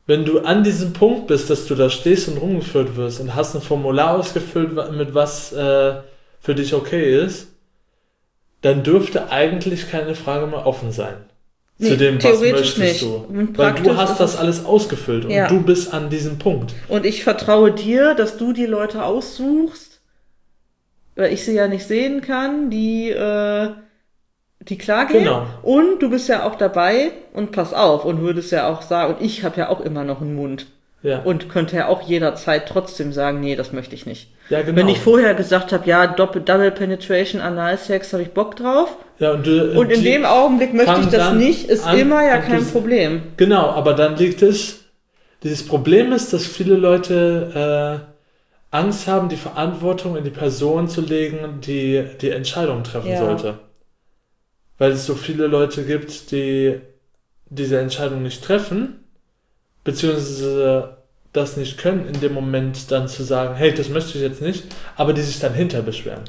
wenn du an diesem Punkt bist, dass du da stehst und rumgeführt wirst und hast ein Formular ausgefüllt, mit was für dich okay ist, dann dürfte eigentlich keine Frage mehr offen sein. Nee, zu dem, was theoretisch möchtest nicht. du. Und Weil praktisch du hast ist das es- alles ausgefüllt und Ja. du bist an diesem Punkt. Und ich vertraue dir, dass du die Leute aussuchst, weil ich sie ja nicht sehen kann, die klar gehen. Genau. Und du bist ja auch dabei und pass auf und würdest ja auch sagen, und ich habe ja auch immer noch einen Mund. Ja, Und könnte ja auch jederzeit trotzdem sagen, nee, das möchte ich nicht. ja genau. Wenn ich vorher gesagt habe, ja, Double Penetration, Analsex, habe ich Bock drauf. ja, und Und in dem Augenblick möchte ich das nicht, ist immer ja kein Problem. Genau, aber dann liegt es, dieses Problem ist, dass viele Leute Angst haben, die Verantwortung in die Person zu legen, die die Entscheidung treffen Ja. sollte. Weil es so viele Leute gibt, die diese Entscheidung nicht treffen, beziehungsweise das nicht können, in dem Moment dann zu sagen, hey, das möchte ich jetzt nicht, aber die sich dann hinter beschweren.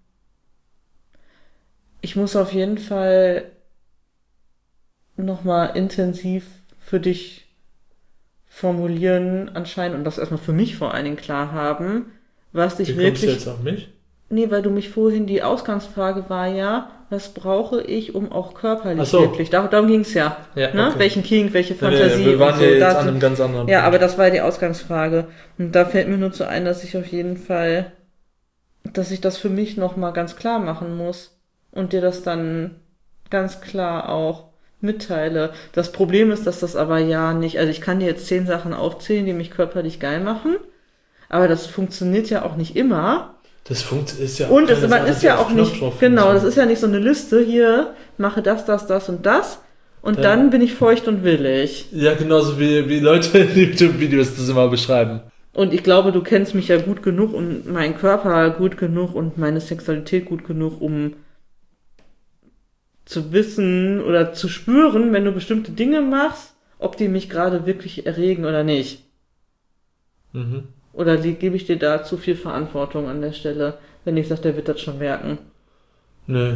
Ich muss auf jeden Fall nochmal intensiv für dich formulieren, anscheinend, und das erstmal für mich vor allen Dingen klar haben, was dich Wie kommst du wirklich... jetzt auf mich? Nee, weil du mich vorhin, die Ausgangsfrage war ja, was brauche ich, um auch körperlich Ach so. wirklich, darum ging's ja, Ja, ne? okay. Welchen King, welche Nee, Fantasie wir waren und so. ja jetzt Da an einem ganz anderen ja, Punkt. aber das war die Ausgangsfrage. Und da fällt mir nur zu ein, dass ich auf jeden Fall, dass ich das für mich nochmal ganz klar machen muss und dir das dann ganz klar auch mitteile. Das Problem ist, dass das aber ja nicht, also ich kann dir jetzt 10 Sachen aufzählen, die mich körperlich geil machen, aber das funktioniert ja auch nicht immer. Das ist ja Und keine man Sache, ist die ja auf auch nicht, Knopfdruck genau, das funktioniert. ist ja nicht so eine Liste, hier, mache das, das, das und das. Und Ja. dann bin ich feucht und willig. Ja, genauso wie Leute in YouTube-Videos das immer beschreiben. Und ich glaube, du kennst mich ja gut genug und meinen Körper gut genug und meine Sexualität gut genug, um zu wissen oder zu spüren, wenn du bestimmte Dinge machst, ob die mich gerade wirklich erregen oder nicht. Mhm. Oder gebe ich dir da zu viel Verantwortung an der Stelle, wenn ich sage, der wird das schon merken. Nö.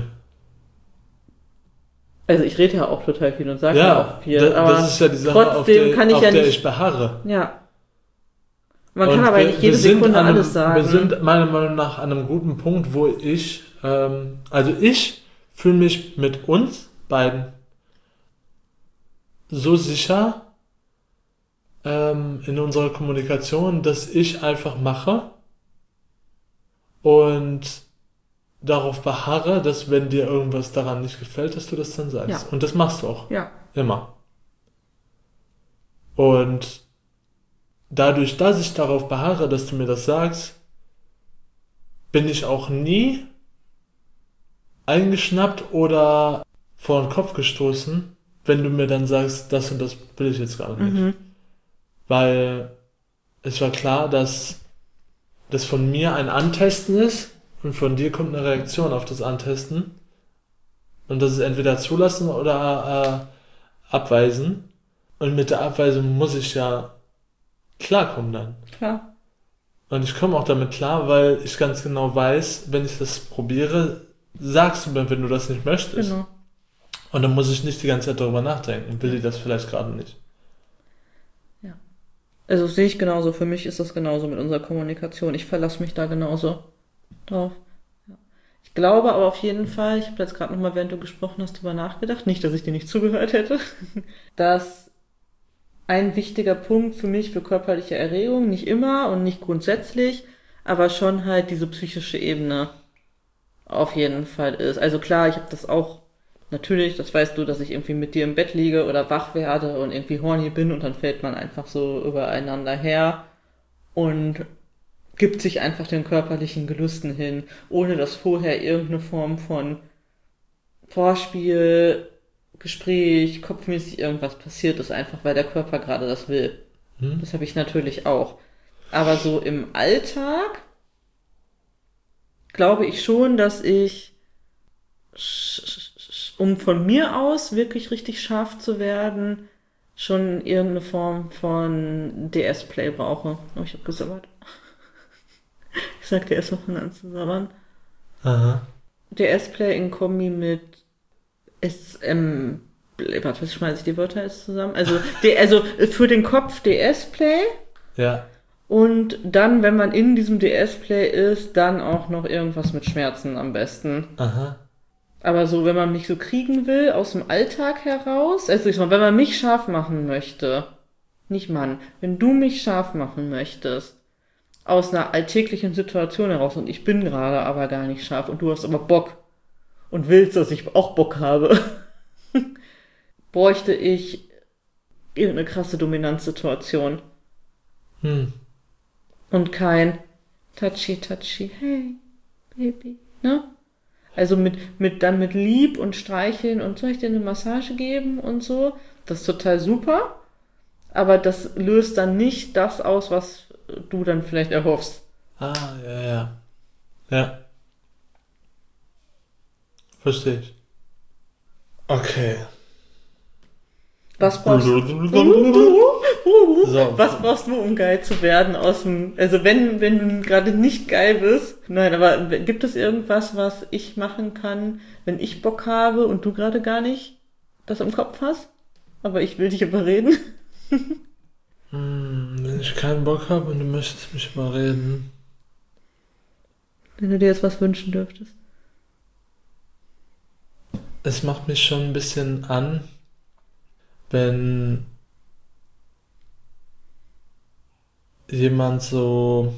Also ich rede ja auch total viel und sage ja Ja, auch viel, aber das ist ja die Sache, trotzdem kann ich auf ja der nicht- ich beharre. ja. Man Und kann aber nicht jede Sekunde an einem, alles sagen. Wir sind meiner Meinung nach an einem guten Punkt, wo ich fühle mich mit uns beiden so sicher in unserer Kommunikation, dass ich einfach mache und darauf beharre, dass wenn dir irgendwas daran nicht gefällt, dass du das dann sagst. Ja. Und das machst du auch. Ja. Immer. Und dadurch, dass ich darauf beharre, dass du mir das sagst, bin ich auch nie eingeschnappt oder vor den Kopf gestoßen, wenn du mir dann sagst, das und das will ich jetzt gar nicht. Mhm. Weil es war klar, dass das von mir ein Antesten ist und von dir kommt eine Reaktion auf das Antesten. Und das ist entweder zulassen oder abweisen. Und mit der Abweisung muss ich ja klarkommen dann. Klar. Und ich komme auch damit klar, weil ich ganz genau weiß, wenn ich das probiere, sagst du mir, wenn du das nicht möchtest. Genau. Und dann muss ich nicht die ganze Zeit darüber nachdenken. Will ich das vielleicht gerade nicht? Also sehe ich genauso. Für mich ist das genauso mit unserer Kommunikation. Ich verlasse mich da genauso drauf. Ja. Ich glaube aber auf jeden Fall, ich habe jetzt gerade nochmal, während du gesprochen hast, drüber nachgedacht, nicht, dass ich dir nicht zugehört hätte, dass ein wichtiger Punkt für mich für körperliche Erregung, nicht immer und nicht grundsätzlich, aber schon halt diese psychische Ebene auf jeden Fall ist. Also klar, ich habe das auch, natürlich, das weißt du, dass ich irgendwie mit dir im Bett liege oder wach werde und irgendwie horny bin und dann fällt man einfach so übereinander her und gibt sich einfach den körperlichen Gelüsten hin, ohne dass vorher irgendeine Form von Vorspiel, Gespräch, kopfmäßig irgendwas passiert ist, einfach weil der Körper gerade das will. Das habe ich natürlich auch. Aber so im Alltag glaube ich schon, dass ich, um von mir aus wirklich richtig scharf zu werden, schon irgendeine Form von DS-Play brauche. Oh, ich habe gesabbert. Ich sagte erst mal von an zu sabbern. Aha. DS-Play in Kombi mit SM warte, was schmeiße ich die Wörter jetzt zusammen? Also für den Kopf DS-Play. Ja. Und dann, wenn man in diesem DS-Play ist, dann auch noch irgendwas mit Schmerzen am besten. Aha. Aber so, wenn man mich so kriegen will, aus dem Alltag heraus, also ich sag mal, wenn man mich scharf machen möchte, nicht Mann, wenn du mich scharf machen möchtest, aus einer alltäglichen Situation heraus und ich bin gerade aber gar nicht scharf und du hast aber Bock und willst, dass ich auch Bock habe, bräuchte ich irgendeine krasse Dominanzsituation. Und kein touchy, hey, Baby, ne? Also mit Lieb und Streicheln und soll ich dir eine Massage geben und so. Das ist total super. Aber das löst dann nicht das aus, was du dann vielleicht erhoffst. Ah, ja. Ja. Verstehe ich. Okay. Was brauchst du? So. Was brauchst du, um geil zu werden also wenn du gerade nicht geil bist? Nein, aber gibt es irgendwas, was ich machen kann, wenn ich Bock habe und du gerade gar nicht das im Kopf hast? Aber ich will dich überreden. Wenn ich keinen Bock habe und du möchtest mich überreden. Wenn du dir jetzt was wünschen dürftest. Es macht mich schon ein bisschen an, wenn jemand so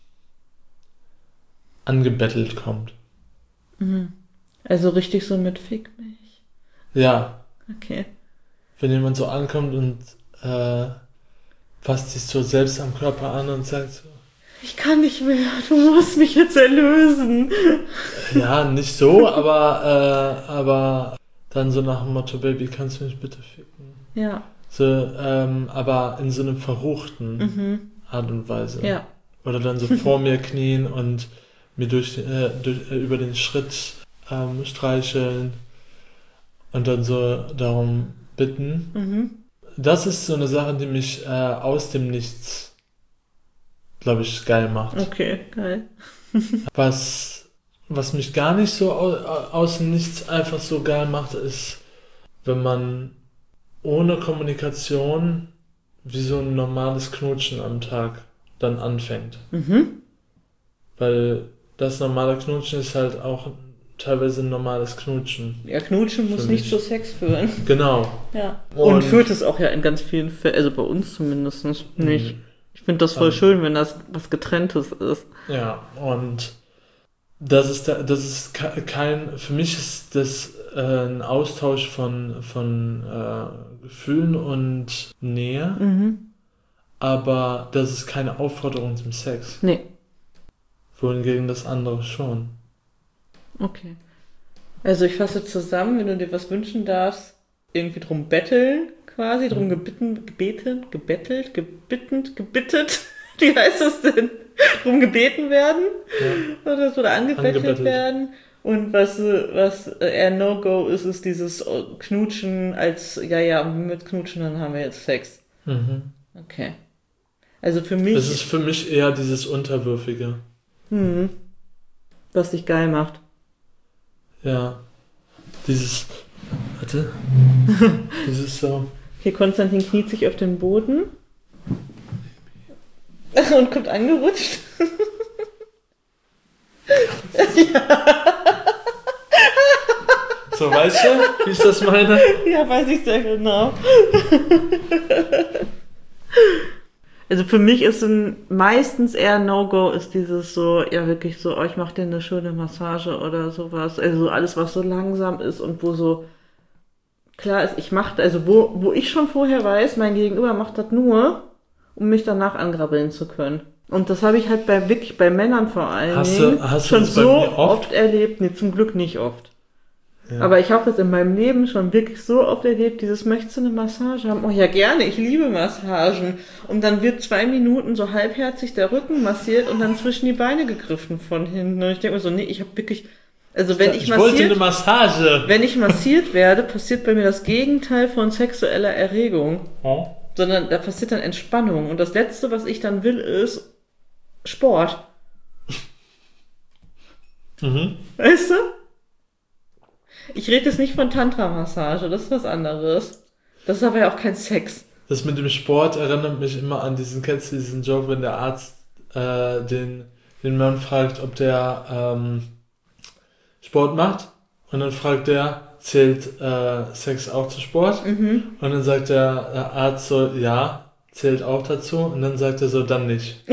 angebettelt kommt. Also richtig so mit Fick mich. Ja. Okay. Wenn jemand so ankommt und fasst sich so selbst am Körper an und sagt so, ich kann nicht mehr, du musst mich jetzt erlösen. ja, nicht so, aber dann so nach dem Motto, Baby, kannst du mich bitte ficken? Ja. So, aber in so einem verruchten Art und Weise. Ja. Oder dann so vor mir knien und mir über den Schritt streicheln und dann so darum bitten. Das ist so eine Sache, die mich aus dem Nichts, glaube ich, geil macht. Okay, geil. Was mich gar nicht so aus dem Nichts einfach so geil macht, ist, wenn man ohne Kommunikation wie so ein normales Knutschen am Tag dann anfängt. Weil das normale Knutschen ist halt auch teilweise ein normales Knutschen. Ja, Knutschen muss nicht zu Sex führen. Genau. Ja. Und führt es auch ja in ganz vielen Fällen, also bei uns zumindest nicht. Ich finde das voll schön, wenn das was Getrenntes ist. Ja, und das ist kein, für mich ist das ein Austausch von Gefühlen und Nähe, aber das ist keine Aufforderung zum Sex. Nee. Wohingegen das andere schon. Okay. Also ich fasse zusammen, wenn du dir was wünschen darfst, irgendwie drum betteln, quasi, drum gebettet, wie heißt das denn? Drum gebeten werden? Ja. Oder angebettelt werden. Und was eher No-Go ist dieses Knutschen als, mit Knutschen, dann haben wir jetzt Sex. Okay. Also für mich... Das ist für mich eher dieses Unterwürfige. Was dich geil macht. Ja. Dieses so... Okay, Konstantin kniet sich auf den Boden. Und kommt angerutscht. So, weißt du, wie ich das meine? Ja, weiß ich sehr genau. Also für mich ist meistens eher No-Go ist dieses so, ja wirklich so, ich mach dir eine schöne Massage oder sowas. Also alles, was so langsam ist und wo so klar ist, wo ich schon vorher weiß, mein Gegenüber macht das nur, um mich danach angrabbeln zu können. Und das habe ich halt bei Männern vor allen Dingen schon so oft erlebt. Nee, zum Glück nicht oft. Ja. Aber ich habe das in meinem Leben schon wirklich so oft erlebt, möchtest du eine Massage haben? Oh ja, gerne, ich liebe Massagen. Und dann wird 2 Minuten so halbherzig der Rücken massiert und dann zwischen die Beine gegriffen von hinten. Und ich denke mir so, nee, ich habe wirklich... Also wenn ich wollte eine Massage. Wenn ich massiert werde, passiert bei mir das Gegenteil von sexueller Erregung. Sondern da passiert dann Entspannung. Und das Letzte, was ich dann will, ist Sport. Weißt du? Ich rede jetzt nicht von Tantra-Massage, das ist was anderes. Das ist aber ja auch kein Sex. Das mit dem Sport erinnert mich immer an kennst du diesen Joke, wenn der Arzt den Mann fragt, ob der Sport macht. Und dann fragt der, zählt Sex auch zu Sport? Und dann sagt der Arzt so, ja, zählt auch dazu. Und dann sagt er so, dann nicht.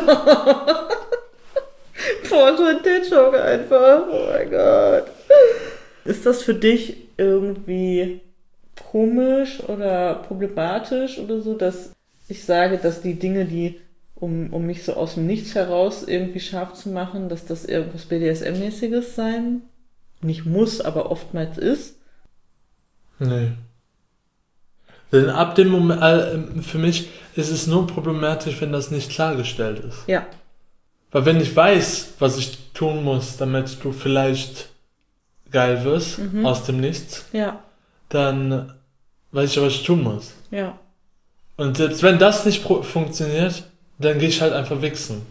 Boah, so ein Joke einfach. Oh mein Gott. Ist das für dich irgendwie komisch oder problematisch oder so, dass ich sage, dass die Dinge, die um mich so aus dem Nichts heraus irgendwie scharf zu machen, dass das irgendwas BDSM-mäßiges sein nicht muss, aber oftmals ist? Nee. Denn ab dem Moment, für mich ist es nur problematisch, wenn das nicht klargestellt ist. Ja. Weil wenn ich weiß, was ich tun muss, damit du vielleicht geil wirst, aus dem Nichts, Ja. dann weiß ich ja, was ich tun muss. Ja. Und selbst wenn das nicht funktioniert, dann gehe ich halt einfach wichsen.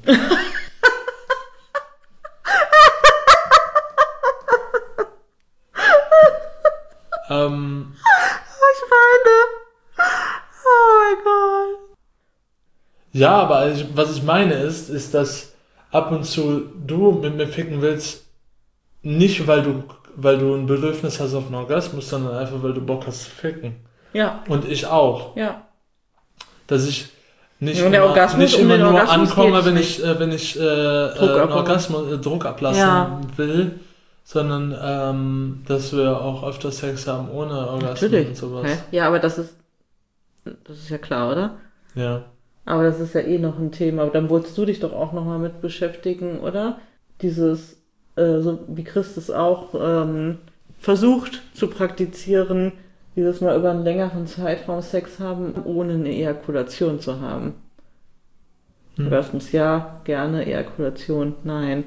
Ich meine. Oh mein Gott. Ja, aber was ich meine ist, dass ab und zu du mit mir ficken willst, nicht weil du ein Bedürfnis hast auf einen Orgasmus, sondern einfach weil du Bock hast zu ficken. Ja. Und ich auch. Ja. Dass ich nicht Und der immer, Orgasmus, nicht um immer den nur Orgasmus ankomme, geht's wenn ich einen Orgasmus, Druck ablassen will, sondern dass wir auch öfter Sex haben ohne Orgasmus und sowas. Hä? Ja, aber das ist ja klar, oder? Ja. Aber das ist ja eh noch ein Thema. Aber dann wolltest du dich doch auch nochmal mit beschäftigen, oder? Dieses, so wie Christus auch versucht zu praktizieren, dieses Mal über einen längeren Zeitraum Sex haben, ohne eine Ejakulation zu haben. Orgasmus ja, gerne, Ejakulation nein.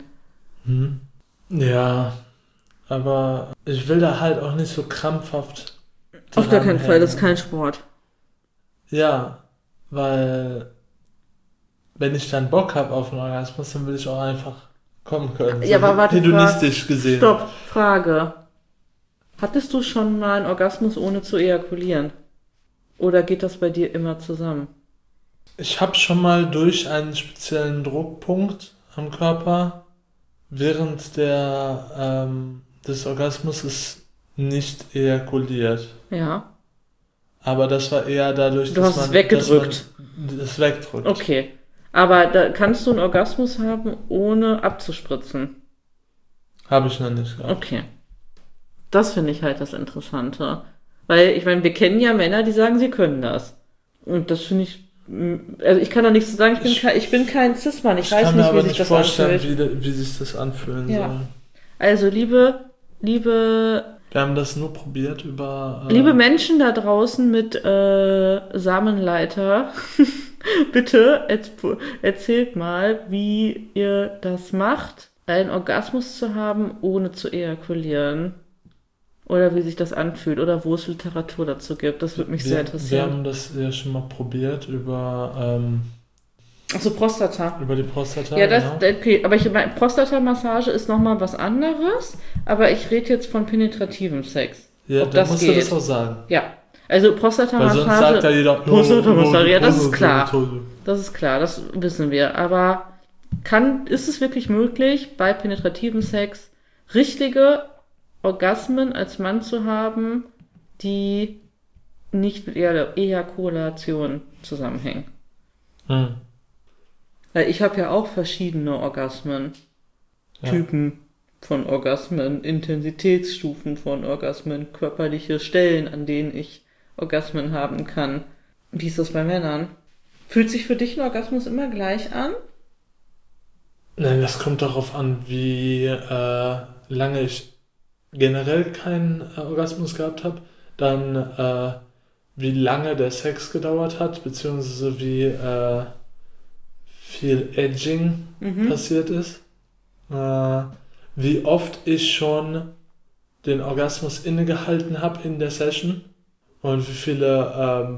Ja, aber ich will da halt auch nicht so krampfhaft. Auf gar keinen Fall, das ist kein Sport. Ja, weil wenn ich dann Bock habe auf einen Orgasmus, dann will ich auch einfach kommen können. Ja, aber warte, hedonistisch gesehen. Stopp, Frage. Hattest du schon mal einen Orgasmus ohne zu ejakulieren? Oder geht das bei dir immer zusammen? Ich habe schon mal durch einen speziellen Druckpunkt am Körper während des Orgasmus nicht ejakuliert. Ja. Aber das war eher dadurch, Du hast es weggedrückt. Das wegdrückt. Okay. Aber da kannst du einen Orgasmus haben, ohne abzuspritzen? Habe ich noch nicht gehabt. Okay. Das finde ich halt das Interessante. Weil, ich meine, wir kennen ja Männer, die sagen, sie können das. Und das finde ich, also ich kann da nichts zu sagen, ich bin kein Cis-Mann, ich weiß nicht, wie sich das anfühlt. Ich kann mir aber nicht vorstellen, wie sich das anfühlen soll. Also, liebe wir haben das nur probiert über... liebe Menschen da draußen mit Samenleiter, bitte erzählt mal, wie ihr das macht, einen Orgasmus zu haben, ohne zu ejakulieren. Oder wie sich das anfühlt oder wo es Literatur dazu gibt. Das würde mich sehr interessieren. Wir haben das ja schon mal probiert über... Achso, Prostata. Über die Prostata, ja, genau. Okay, aber Prostata-Massage ist nochmal was anderes, aber ich rede jetzt von penetrativem Sex. Ja, dann musst du das auch sagen. Ja, also Prostata-Massage... Weil sonst sagt ja jeder... Prostata-Massage, ja, das ist klar. Das ist klar, das wissen wir. Aber ist es wirklich möglich, bei penetrativem Sex richtige Orgasmen als Mann zu haben, die nicht mit Ejakulation zusammenhängen? Weil ich habe ja auch verschiedene Orgasmen, Typen von Orgasmen, Intensitätsstufen von Orgasmen, körperliche Stellen, an denen ich Orgasmen haben kann. Wie ist das bei Männern? Fühlt sich für dich ein Orgasmus immer gleich an? Nein, das kommt darauf an, wie lange ich generell keinen Orgasmus gehabt habe, dann wie lange der Sex gedauert hat, beziehungsweise wie viel Edging passiert ist, wie oft ich schon den Orgasmus innegehalten habe in der Session und wie viele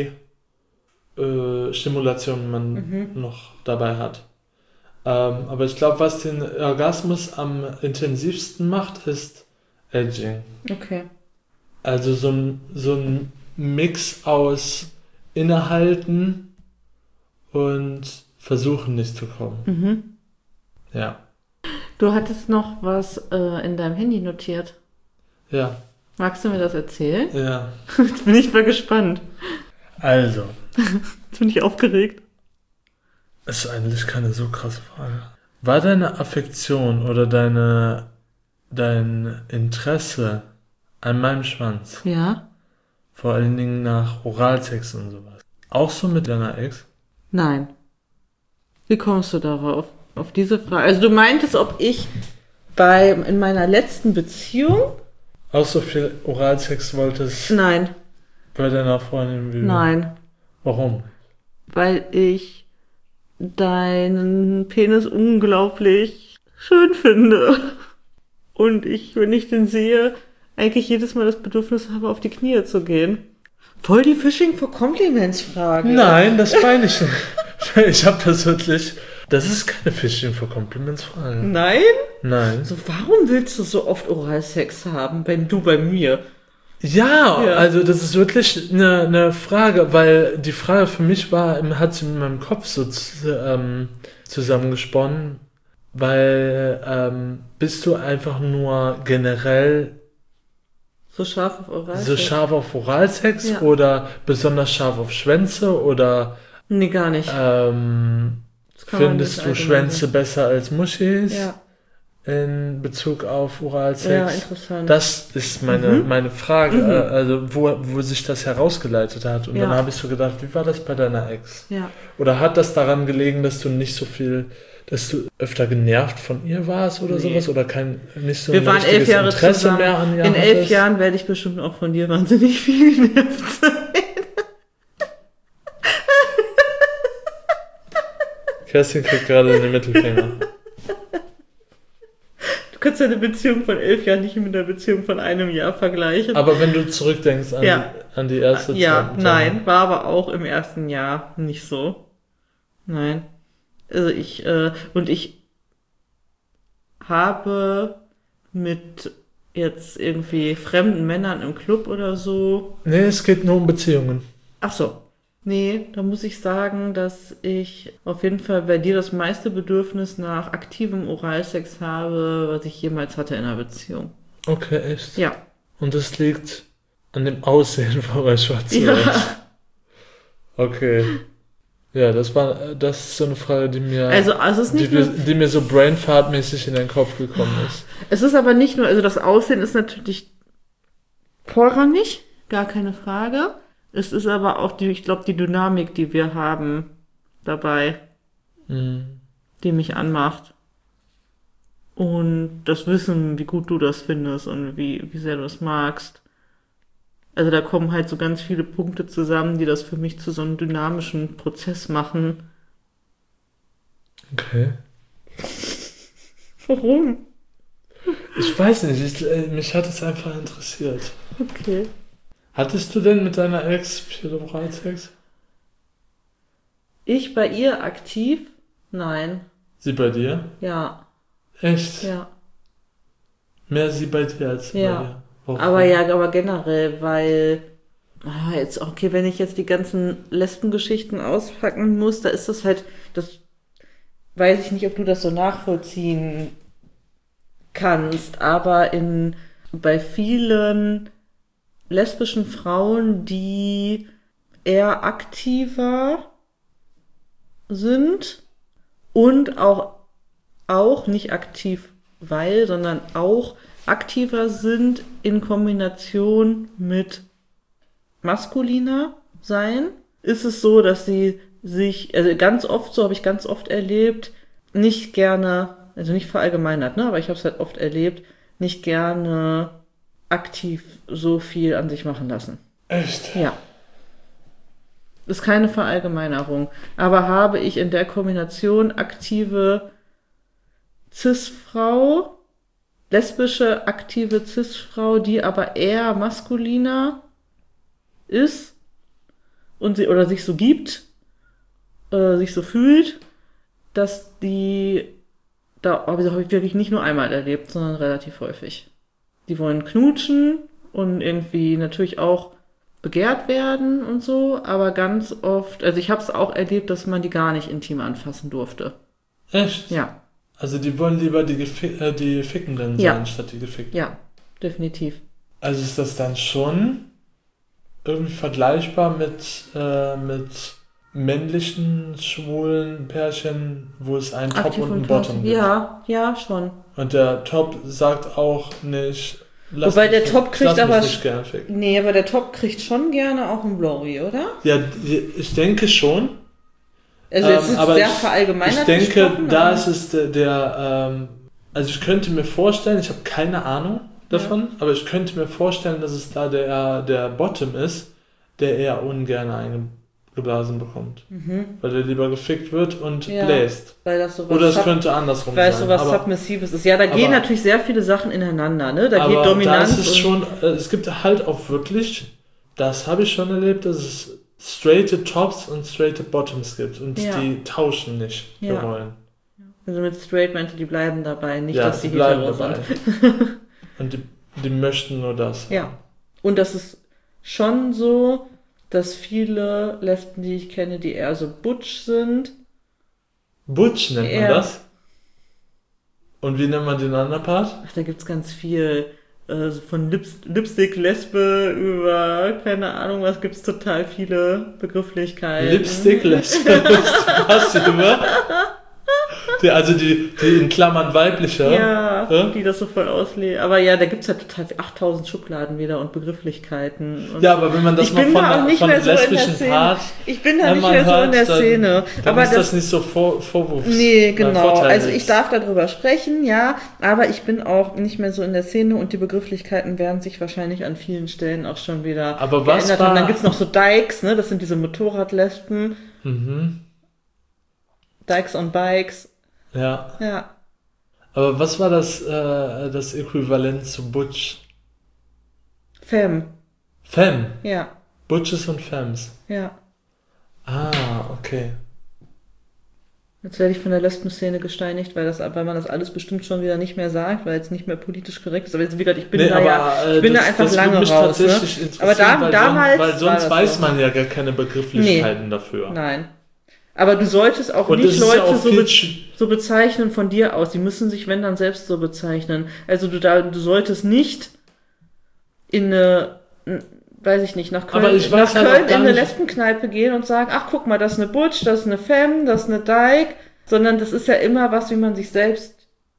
Stimulationen man noch dabei hat. Aber ich glaube, was den Orgasmus am intensivsten macht, ist Edging. Okay. Also so ein Mix aus innehalten und versuchen nicht zu kommen. Mhm. Ja. Du hattest noch was in deinem Handy notiert. Ja. Magst du mir das erzählen? Ja. Jetzt bin ich mal gespannt. Also, Jetzt bin ich aufgeregt. ist eigentlich keine so krasse Frage. War deine Affektion oder dein Interesse an meinem Schwanz, Ja? vor allen Dingen nach Oralsex und sowas, auch so mit deiner Ex? Nein. Wie kommst du darauf? Auf diese Frage? Also du meintest, ob ich in meiner letzten Beziehung? Auch so viel Oralsex wolltest Nein. bei deiner Freundin wie Nein. Warum? Weil ich deinen Penis unglaublich schön finde. Und wenn ich den sehe, eigentlich jedes Mal das Bedürfnis habe, auf die Knie zu gehen. Voll die Fishing for Compliments Frage. Nein, das meine ich nicht. Ich habe das wirklich... Das ist keine Fishing for Compliments Frage. Nein? Nein. So, warum willst du so oft Oralsex haben, wenn du bei mir? Ja, Ja. also das ist wirklich eine Frage, weil die Frage für mich hat sie in meinem Kopf so zusammengesponnen, weil bist du einfach nur generell So scharf auf Oralsex? so scharf auf Oralsex Ja. oder besonders scharf auf Schwänze oder Nee, gar nicht. Das kann man findest nicht du allgemein Schwänze sagen. besser als Muschis Ja, in Bezug auf Oralsex? ja, interessant. Das ist meine Frage, also wo sich das herausgeleitet hat. Und Ja. dann habe ich so gedacht, wie war das bei deiner Ex? Ja. Oder hat das daran gelegen, dass du dass du öfter genervt von ihr warst oder Nee. sowas? Oder nicht so Wir ein waren 11 richtiges Jahre Interesse zusammen. mehr an ihr In 11 hattest? Jahren werde ich bestimmt auch von dir wahnsinnig viel genervt sein. Kerstin kriegt gerade den Mittelfinger. Du kannst deine Beziehung von 11 Jahren nicht mit der Beziehung von einem Jahr vergleichen. Aber wenn du zurückdenkst Ja. an die erste Ja, Zeit. nein, war aber auch im ersten Jahr nicht so. Nein. Also ich habe mit jetzt irgendwie fremden Männern im Club oder so. Nee, es geht nur um Beziehungen. Ach so. Nee, da muss ich sagen, dass ich auf jeden Fall bei dir das meiste Bedürfnis nach aktivem Oralsex habe, was ich jemals hatte in einer Beziehung. Okay, echt? Ja. Und das liegt an dem Aussehen von meinem schwarzen Ja. Ex. Okay. Ja, das ist so eine Frage, die mir, Also es ist nicht nur, die mir so brainfartmäßig in den Kopf gekommen ist. es ist aber nicht nur, also das Aussehen ist natürlich vorrangig, gar keine Frage. Es ist aber auch ich glaube, die Dynamik, die wir haben dabei, die mich anmacht. Und das Wissen, wie gut du das findest und wie sehr du es magst. Also da kommen halt so ganz viele Punkte zusammen, die das für mich zu so einem dynamischen Prozess machen. Okay. Warum? Ich weiß nicht, mich hat es einfach interessiert. Okay. Hattest du denn mit deiner Ex viel Oralsex? Ich bei ihr aktiv? Nein. Sie bei dir? Ja. Echt? Ja. Mehr sie bei dir als sie Ja. bei dir? Warum? Aber generell, weil jetzt, okay, wenn ich jetzt die ganzen Lesbengeschichten auspacken muss, da ist das halt, das weiß ich nicht, ob du das so nachvollziehen kannst, aber bei vielen lesbischen Frauen, die eher aktiver sind und auch nicht aktiv sondern auch aktiver sind in Kombination mit maskuliner sein, ist es so, dass sie sich, also habe ich ganz oft erlebt, nicht gerne, also nicht verallgemeinert, ne, aber ich habe es halt oft erlebt, nicht gerne aktiv so viel an sich machen lassen. Echt? Ja. Ist keine Verallgemeinerung. Aber habe ich in der Kombination aktive Cis-Frau, lesbische aktive Cis-Frau, die aber eher maskuliner ist und oder sich so gibt, sich so fühlt, dass da habe ich wirklich nicht nur einmal erlebt, sondern relativ häufig. Die wollen knutschen und irgendwie natürlich auch begehrt werden und so, aber ganz oft, also ich habe es auch erlebt, dass man die gar nicht intim anfassen durfte. Echt? Ja. Also die wollen lieber die Fickenden Ja. sein, statt die Gefickten. Ja, definitiv. Also ist das dann schon irgendwie vergleichbar mit männlichen, schwulen Pärchen, wo es einen Top Aktiv und einen und Bottom passiv. gibt? Ja, schon. Und der Top sagt auch nicht, Wobei der Top kriegt aber nicht gerne ficken. Nee, aber der Top kriegt schon gerne auch ein Blowy, oder? Ja, ich denke schon. Also jetzt ist aber sehr ich verallgemeinert denke, gesprochen, da aber- ist es also ich könnte mir vorstellen, ich habe keine Ahnung davon, aber ich könnte mir vorstellen, dass es da der Bottom ist, der eher ungern eingeblasen bekommt. Weil der lieber gefickt wird und Ja, bläst. weil das sowas Oder es könnte andersrum weil es sein. sowas aber Submissives ist. Ja, da gehen aber- natürlich sehr viele Sachen ineinander, ne? Da aber geht Dominanz da ist es schon, es gibt halt auch wirklich, das habe ich schon erlebt, dass es straighte Tops und straighte Bottoms gibt und Ja. die tauschen nicht die Ja. Rollen. Also mit Straight meinte, die bleiben dabei, nicht, Ja, dass die die bleiben hetero dabei. sind. Und die möchten nur das. Ja. Und das ist schon so, dass viele Lesben, die ich kenne, die eher so butch sind. Butch nennt man Ja. das. Und wie nennt man den anderen Part? Ach, da gibt's ganz viel. So von Lipstick, Lesbe über, keine Ahnung, was gibt's total viele Begrifflichkeiten. Lipstick Lesbe. Was über? Also die in Klammern weiblicher. Ja, Ja? die das so voll auslegen. Aber ja, da gibt's ja total 8000 Schubladen wieder und Begrifflichkeiten. Und Ja, aber wenn man das ich noch bin von, da auch nicht von mehr so in der lesbischen Szene. Part Ich bin da wenn nicht man mehr so in hört, der dann- Szene. dann Aber ist das nicht so Vorwurfs. Nee, genau. Vorteil Also ist. ich darf darüber sprechen, ja, aber ich bin auch nicht mehr so in der Szene und die Begrifflichkeiten werden sich wahrscheinlich an vielen Stellen auch schon wieder Aber was geändert war- haben. Dann gibt's noch so Dykes, ne? Das sind diese Motorradlesben. Mhm. Dykes on Bikes. Ja. Ja. Aber was war das Äquivalent zu Butch? Femme. Femme. Ja. Butches und Femmes. Ja. Ah, okay. Jetzt werde ich von der Lesben-Szene gesteinigt, weil man das alles bestimmt schon wieder nicht mehr sagt, weil es nicht mehr politisch korrekt ist. Aber jetzt, wie gesagt, ich bin ich bin da einfach das lange würde mich raus. Ne? tatsächlich interessieren, Aber weil damals weil war sonst das weiß so. man ja gar keine Begrifflichkeiten dafür. Nein. Aber du solltest auch Und nicht das ist ja Leute auch so, viel so bezeichnen von dir aus. Die müssen sich, wenn dann, selbst so bezeichnen. Also du solltest nicht in eine, weiß ich nicht, nach Köln, Aber ich weiß nach halt auch Köln gar in eine nicht- Lesbenkneipe gehen und sagen, ach guck mal, das ist eine Butch, das ist eine Femme, das ist eine Dyke. Sondern das ist ja immer was, wie man sich selbst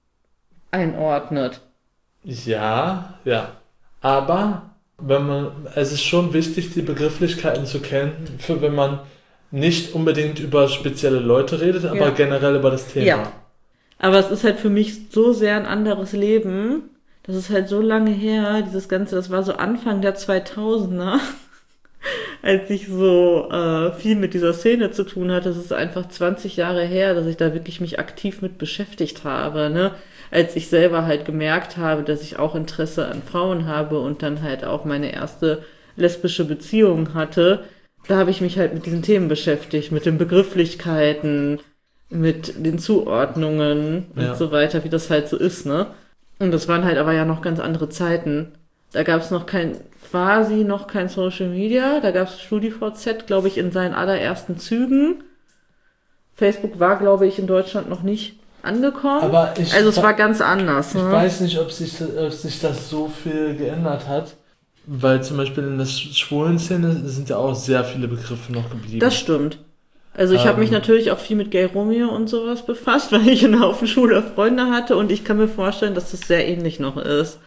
einordnet. Ja, ja. Aber es ist schon wichtig, die Begrifflichkeiten zu kennen, für wenn man nicht unbedingt über spezielle Leute redet, aber Ja. generell über das Thema. Ja. Aber es ist halt für mich so sehr ein anderes Leben. Das ist halt so lange her, dieses Ganze, das war so Anfang der 2000er, als ich so viel mit dieser Szene zu tun hatte. Das ist einfach 20 Jahre her, dass ich da wirklich mich aktiv mit beschäftigt habe, ne? Als ich selber halt gemerkt habe, dass ich auch Interesse an Frauen habe und dann halt auch meine erste lesbische Beziehung hatte. Da habe ich mich halt mit diesen Themen beschäftigt, mit den Begrifflichkeiten, mit den Zuordnungen Ja. und so weiter, wie das halt so ist, ne? Und das waren halt aber ja noch ganz andere Zeiten. Da gab es quasi noch kein Social Media. Da gab es StudiVZ, glaube ich, in seinen allerersten Zügen. Facebook war, glaube ich, in Deutschland noch nicht angekommen. Aber also es war ganz anders. Ich Ne? weiß nicht, ob sich das so viel geändert hat, weil zum Beispiel in der schwulen Szene sind ja auch sehr viele Begriffe noch geblieben. Das stimmt. Also ich habe mich natürlich auch viel mit Gay Romeo und sowas befasst, weil ich einen Haufen schwuler Freunde hatte und ich kann mir vorstellen, dass das sehr ähnlich noch ist.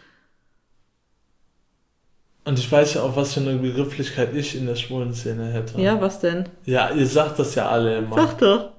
Und ich weiß ja auch, was für eine Begrifflichkeit ich in der schwulen Szene hätte. Ja, was denn? Ja, ihr sagt das ja alle immer. Sag doch.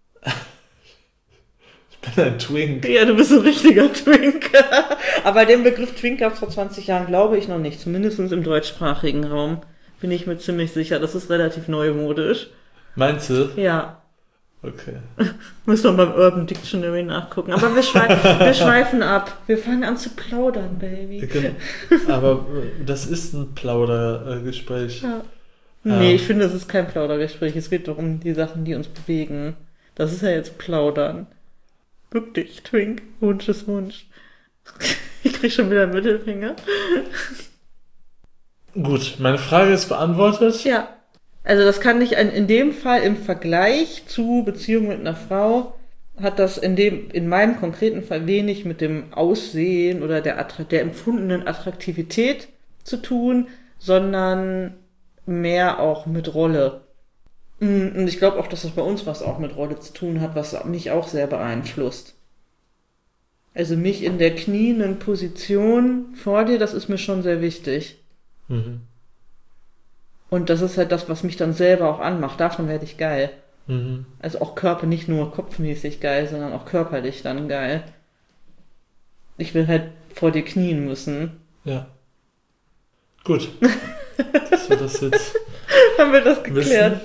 Ich bin ein Twink. Ja, du bist ein richtiger Twink. Aber den Begriff Twink gab es vor 20 Jahren, glaube ich, noch nicht. Zumindest im deutschsprachigen Raum. Bin ich mir ziemlich sicher. Das ist relativ neumodisch. Meinst du? Ja. Okay. Müssen wir beim Urban Dictionary nachgucken. Aber wir schweifen ab. Wir fangen an zu plaudern, Baby. Aber das ist ein Plaudergespräch. Ja. Nee, ich finde, das ist kein Plaudergespräch. Es geht doch um die Sachen, die uns bewegen. Das ist ja jetzt Plaudern. Wirklich, Twink. Wunsch ist Wunsch. Ich krieg schon wieder einen Mittelfinger. Gut, meine Frage ist beantwortet. Ja. Also das kann nicht in dem Fall im Vergleich zu Beziehung mit einer Frau hat das in meinem konkreten Fall wenig mit dem Aussehen oder der empfundenen Attraktivität zu tun, sondern mehr auch mit Rolle. Und ich glaube auch, dass das bei uns was auch mit Rolle zu tun hat, was mich auch sehr beeinflusst. Also mich in der knienden Position vor dir, das ist mir schon sehr wichtig. Mhm. Und das ist halt das, was mich dann selber auch anmacht. Davon werde ich geil. Mhm. Also auch nicht nur kopfmäßig geil, sondern auch körperlich dann geil. Ich will halt vor dir knien müssen. Ja. Gut. Dass wir das jetzt Haben wir das geklärt?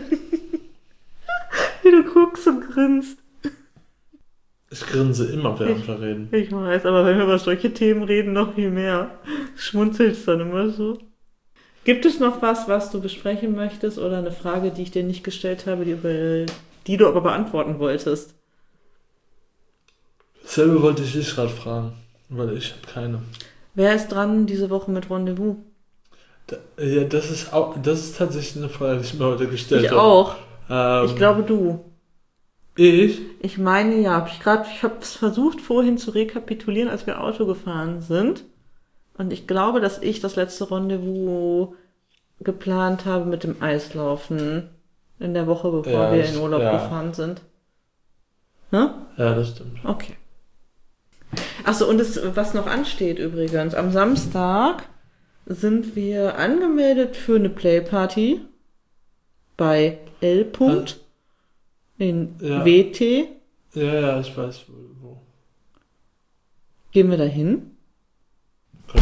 Wie du guckst und grinst. Ich grinse immer, während wir reden. Ich weiß, aber wenn wir über solche Themen reden, noch viel mehr. Schmunzelst dann immer so. Gibt es noch was du besprechen möchtest oder eine Frage, die ich dir nicht gestellt habe, die du aber beantworten wolltest? Dasselbe wollte ich dich gerade fragen, weil ich habe keine. Wer ist dran diese Woche mit Rendezvous? Ja, das ist tatsächlich eine Frage, die ich mir heute gestellt habe. Ich auch. Ich Ich glaube du. Ich? Ich meine ja. Ich habe es versucht vorhin zu rekapitulieren, als wir Auto gefahren sind. Und ich glaube, dass ich das letzte Rendezvous geplant habe mit dem Eislaufen in der Woche, bevor wir in Urlaub gefahren sind. Ne? Ja, das stimmt. Okay. Achso, und was noch ansteht übrigens, am Samstag sind wir angemeldet für eine Playparty bei L. in WT. Ja, ich weiß wo. Gehen wir da hin? Könnte.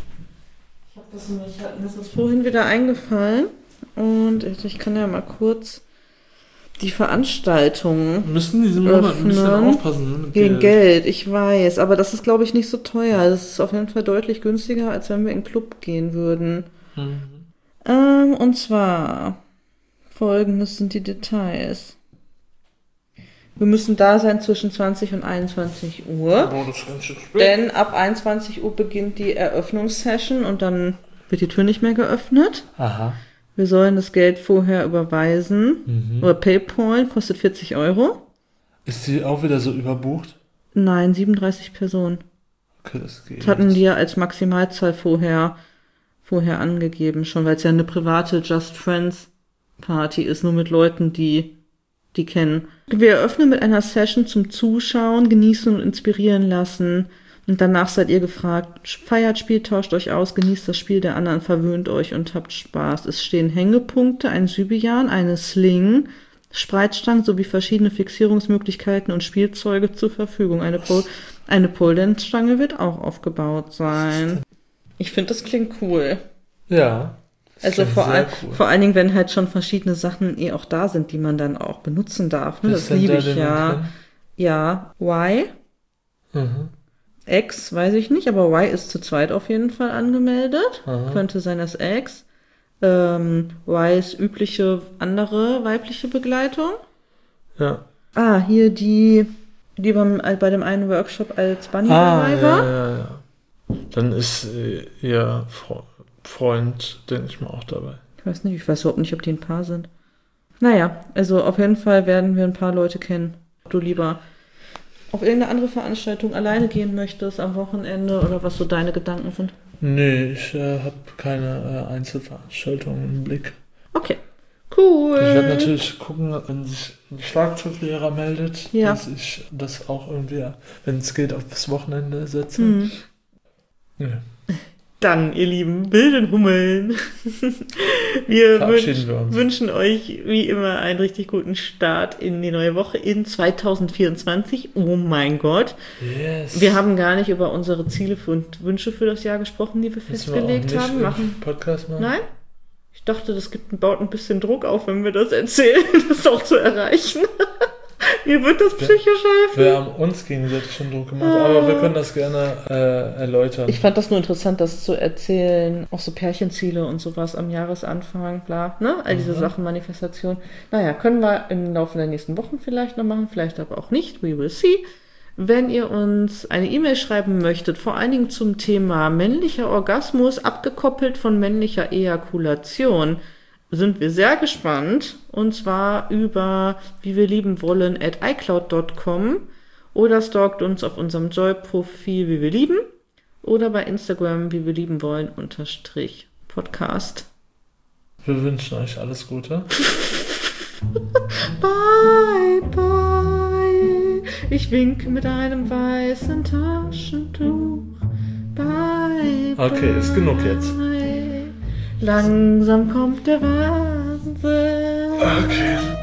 Das ist vorhin wieder eingefallen und ich kann ja mal kurz die Veranstaltungen Müssen diesen Monat ein bisschen aufpassen. Ne, gegen Geld, ich weiß, aber das ist, glaube ich, nicht so teuer. Das ist auf jeden Fall deutlich günstiger, als wenn wir in den Club gehen würden. Und zwar folgendes sind die Details. Wir müssen da sein zwischen 20 und 21 Uhr. Oh, das ist ganz schön spät. Denn ab 21 Uhr beginnt die Eröffnungssession und dann wird die Tür nicht mehr geöffnet. Aha. Wir sollen das Geld vorher überweisen. Oder PayPal, kostet 40 Euro. Ist die auch wieder so überbucht? Nein, 37 Personen. Okay, das geht. Das hatten die ja als Maximalzahl vorher angegeben schon, weil es ja eine private Just Friends Party ist, nur mit Leuten, die kennen. Wir eröffnen mit einer Session zum Zuschauen, genießen und inspirieren lassen. Und danach seid ihr gefragt, feiert, spielt, tauscht euch aus, genießt das Spiel der anderen, verwöhnt euch und habt Spaß. Es stehen Hängepunkte, ein Sybian, eine Sling, Spreitstangen sowie verschiedene Fixierungsmöglichkeiten und Spielzeuge zur Verfügung. Eine Pole Dance Stange wird auch aufgebaut sein. Ich finde, das klingt cool. Ja. Also vor allen Dingen, wenn halt schon verschiedene Sachen auch da sind, die man dann auch benutzen darf. Ne? Das liebe ich ja. Ja, Y. X, weiß ich nicht, aber Y ist zu zweit auf jeden Fall angemeldet. Könnte sein, dass X. Y ist übliche andere weibliche Begleitung. Ja. Hier die bei dem einen Workshop als Bunny dabei war. Ja. Dann ist ihr Freund, denke ich mal, auch dabei. Ich weiß überhaupt nicht, ob die ein Paar sind. Naja, also auf jeden Fall werden wir ein paar Leute kennen. Ob du lieber auf irgendeine andere Veranstaltung alleine gehen möchtest am Wochenende oder was so deine Gedanken sind. Nee, ich habe keine Einzelveranstaltungen im Blick. Okay, cool. Ich werde natürlich gucken, wenn sich ein Schlagzeuglehrer meldet, dass ich das auch irgendwie, wenn es geht, aufs Wochenende setze. Ja. Dann, ihr lieben wilden Hummeln, wir wünschen euch wie immer einen richtig guten Start in die neue Woche in 2024. Oh mein Gott. Yes. Wir haben gar nicht über unsere Ziele und Wünsche für das Jahr gesprochen, die wir festgelegt haben. Podcast machen? Nein? Ich dachte, das baut ein bisschen Druck auf, wenn wir das erzählen, das auch zu erreichen. Mir wird das psychisch helfen. Wir haben uns gegenseitig schon Druck gemacht, aber wir können das gerne erläutern. Ich fand das nur interessant, das zu erzählen. Auch so Pärchenziele und sowas am Jahresanfang, bla, ne? All diese Sachen, Manifestation. Naja, können wir im Laufe der nächsten Wochen vielleicht noch machen, vielleicht aber auch nicht. We will see. Wenn ihr uns eine E-Mail schreiben möchtet, vor allen Dingen zum Thema männlicher Orgasmus, abgekoppelt von männlicher Ejakulation, sind wir sehr gespannt. Und zwar über wiewirliebenwollen@icloud.com oder stalkt uns auf unserem Joy-Profil wie wir lieben oder bei Instagram wie wir lieben wollen _Podcast. Wir wünschen euch alles Gute. Bye, bye. Ich winke mit einem weißen Taschentuch. Bye, bye. Okay, ist genug jetzt. Langsam kommt der Wahnsinn. Okay.